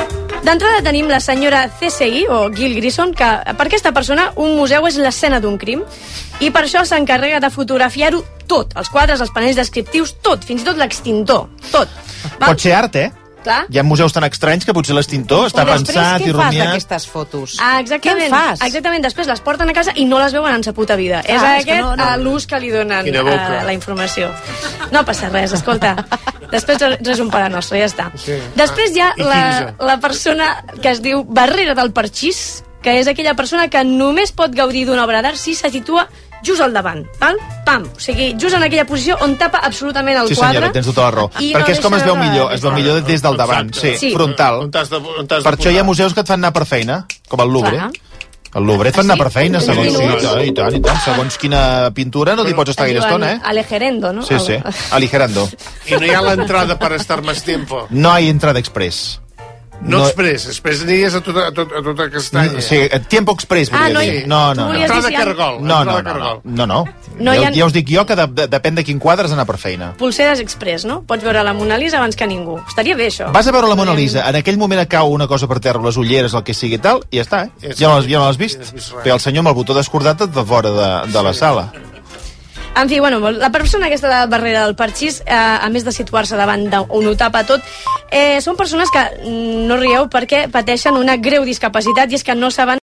D'entrada tenim la senyora CSI, o Gil Grissom, que per aquesta persona un museu és l'escena d'un crim, i per això s'encarrega de fotografiar-ho tot, els quadres, els panells descriptius, tot, fins i tot l'extintor, tot. Pot ser art, Clar. Hi ha museus tan estranys que potser l'extintor està pensat i rumiat. Després, què fas d'aquestes fotos? Exactament. Què en fas? Exactament, després les porten a casa i no les veuen en sa puta vida. Clar, és aquest l'ús que li donen la informació. No passa res, escolta. Després res un pare nostre, ja està. Sí. Després hi ha la persona que es diu Barrera del Parxís, que és aquella persona que només pot gaudir d'una obra d'art si se situa just al davant, val? Pam, o sigui, just en aquella posició on tapa absolutament el quadre. Sí, senyora, tens tota la raó. Perquè és com es veu millor, es veu millor des del davant, sí, frontal. Per això hi ha museus que et fan anar per feina, com el Louvre. El Louvre et fan anar per feina, segons i tant. Segons quina pintura no t'hi pots estar gaire estona, Aligerando, ¿no? Sí, aligerando. I no hi ha l'entrada per estar més tiempo. No hay entrada express. No express aniries a tota castanya. Sí, tiempo express, volia dir. No. Entrada cargol. No. Ja us dic jo que depèn de quin quadre has d'anar per feina. Pulseres express, no? Pots veure la Mona Lisa abans que ningú. Estaria bé, això. Vas a veure la Mona Lisa, en aquell moment et cau una cosa per terra, les ulleres, el que sigui tal, i ja està, Ja no l'has vist. Perquè el senyor amb el botó descordat et va fora de la sala. En fi, bueno, la persona aquesta de Barrera del Parxís, a més de situar-se davant on ho tapa tot, són persones que, no rieu, perquè pateixen una greu discapacitat, i és que no saben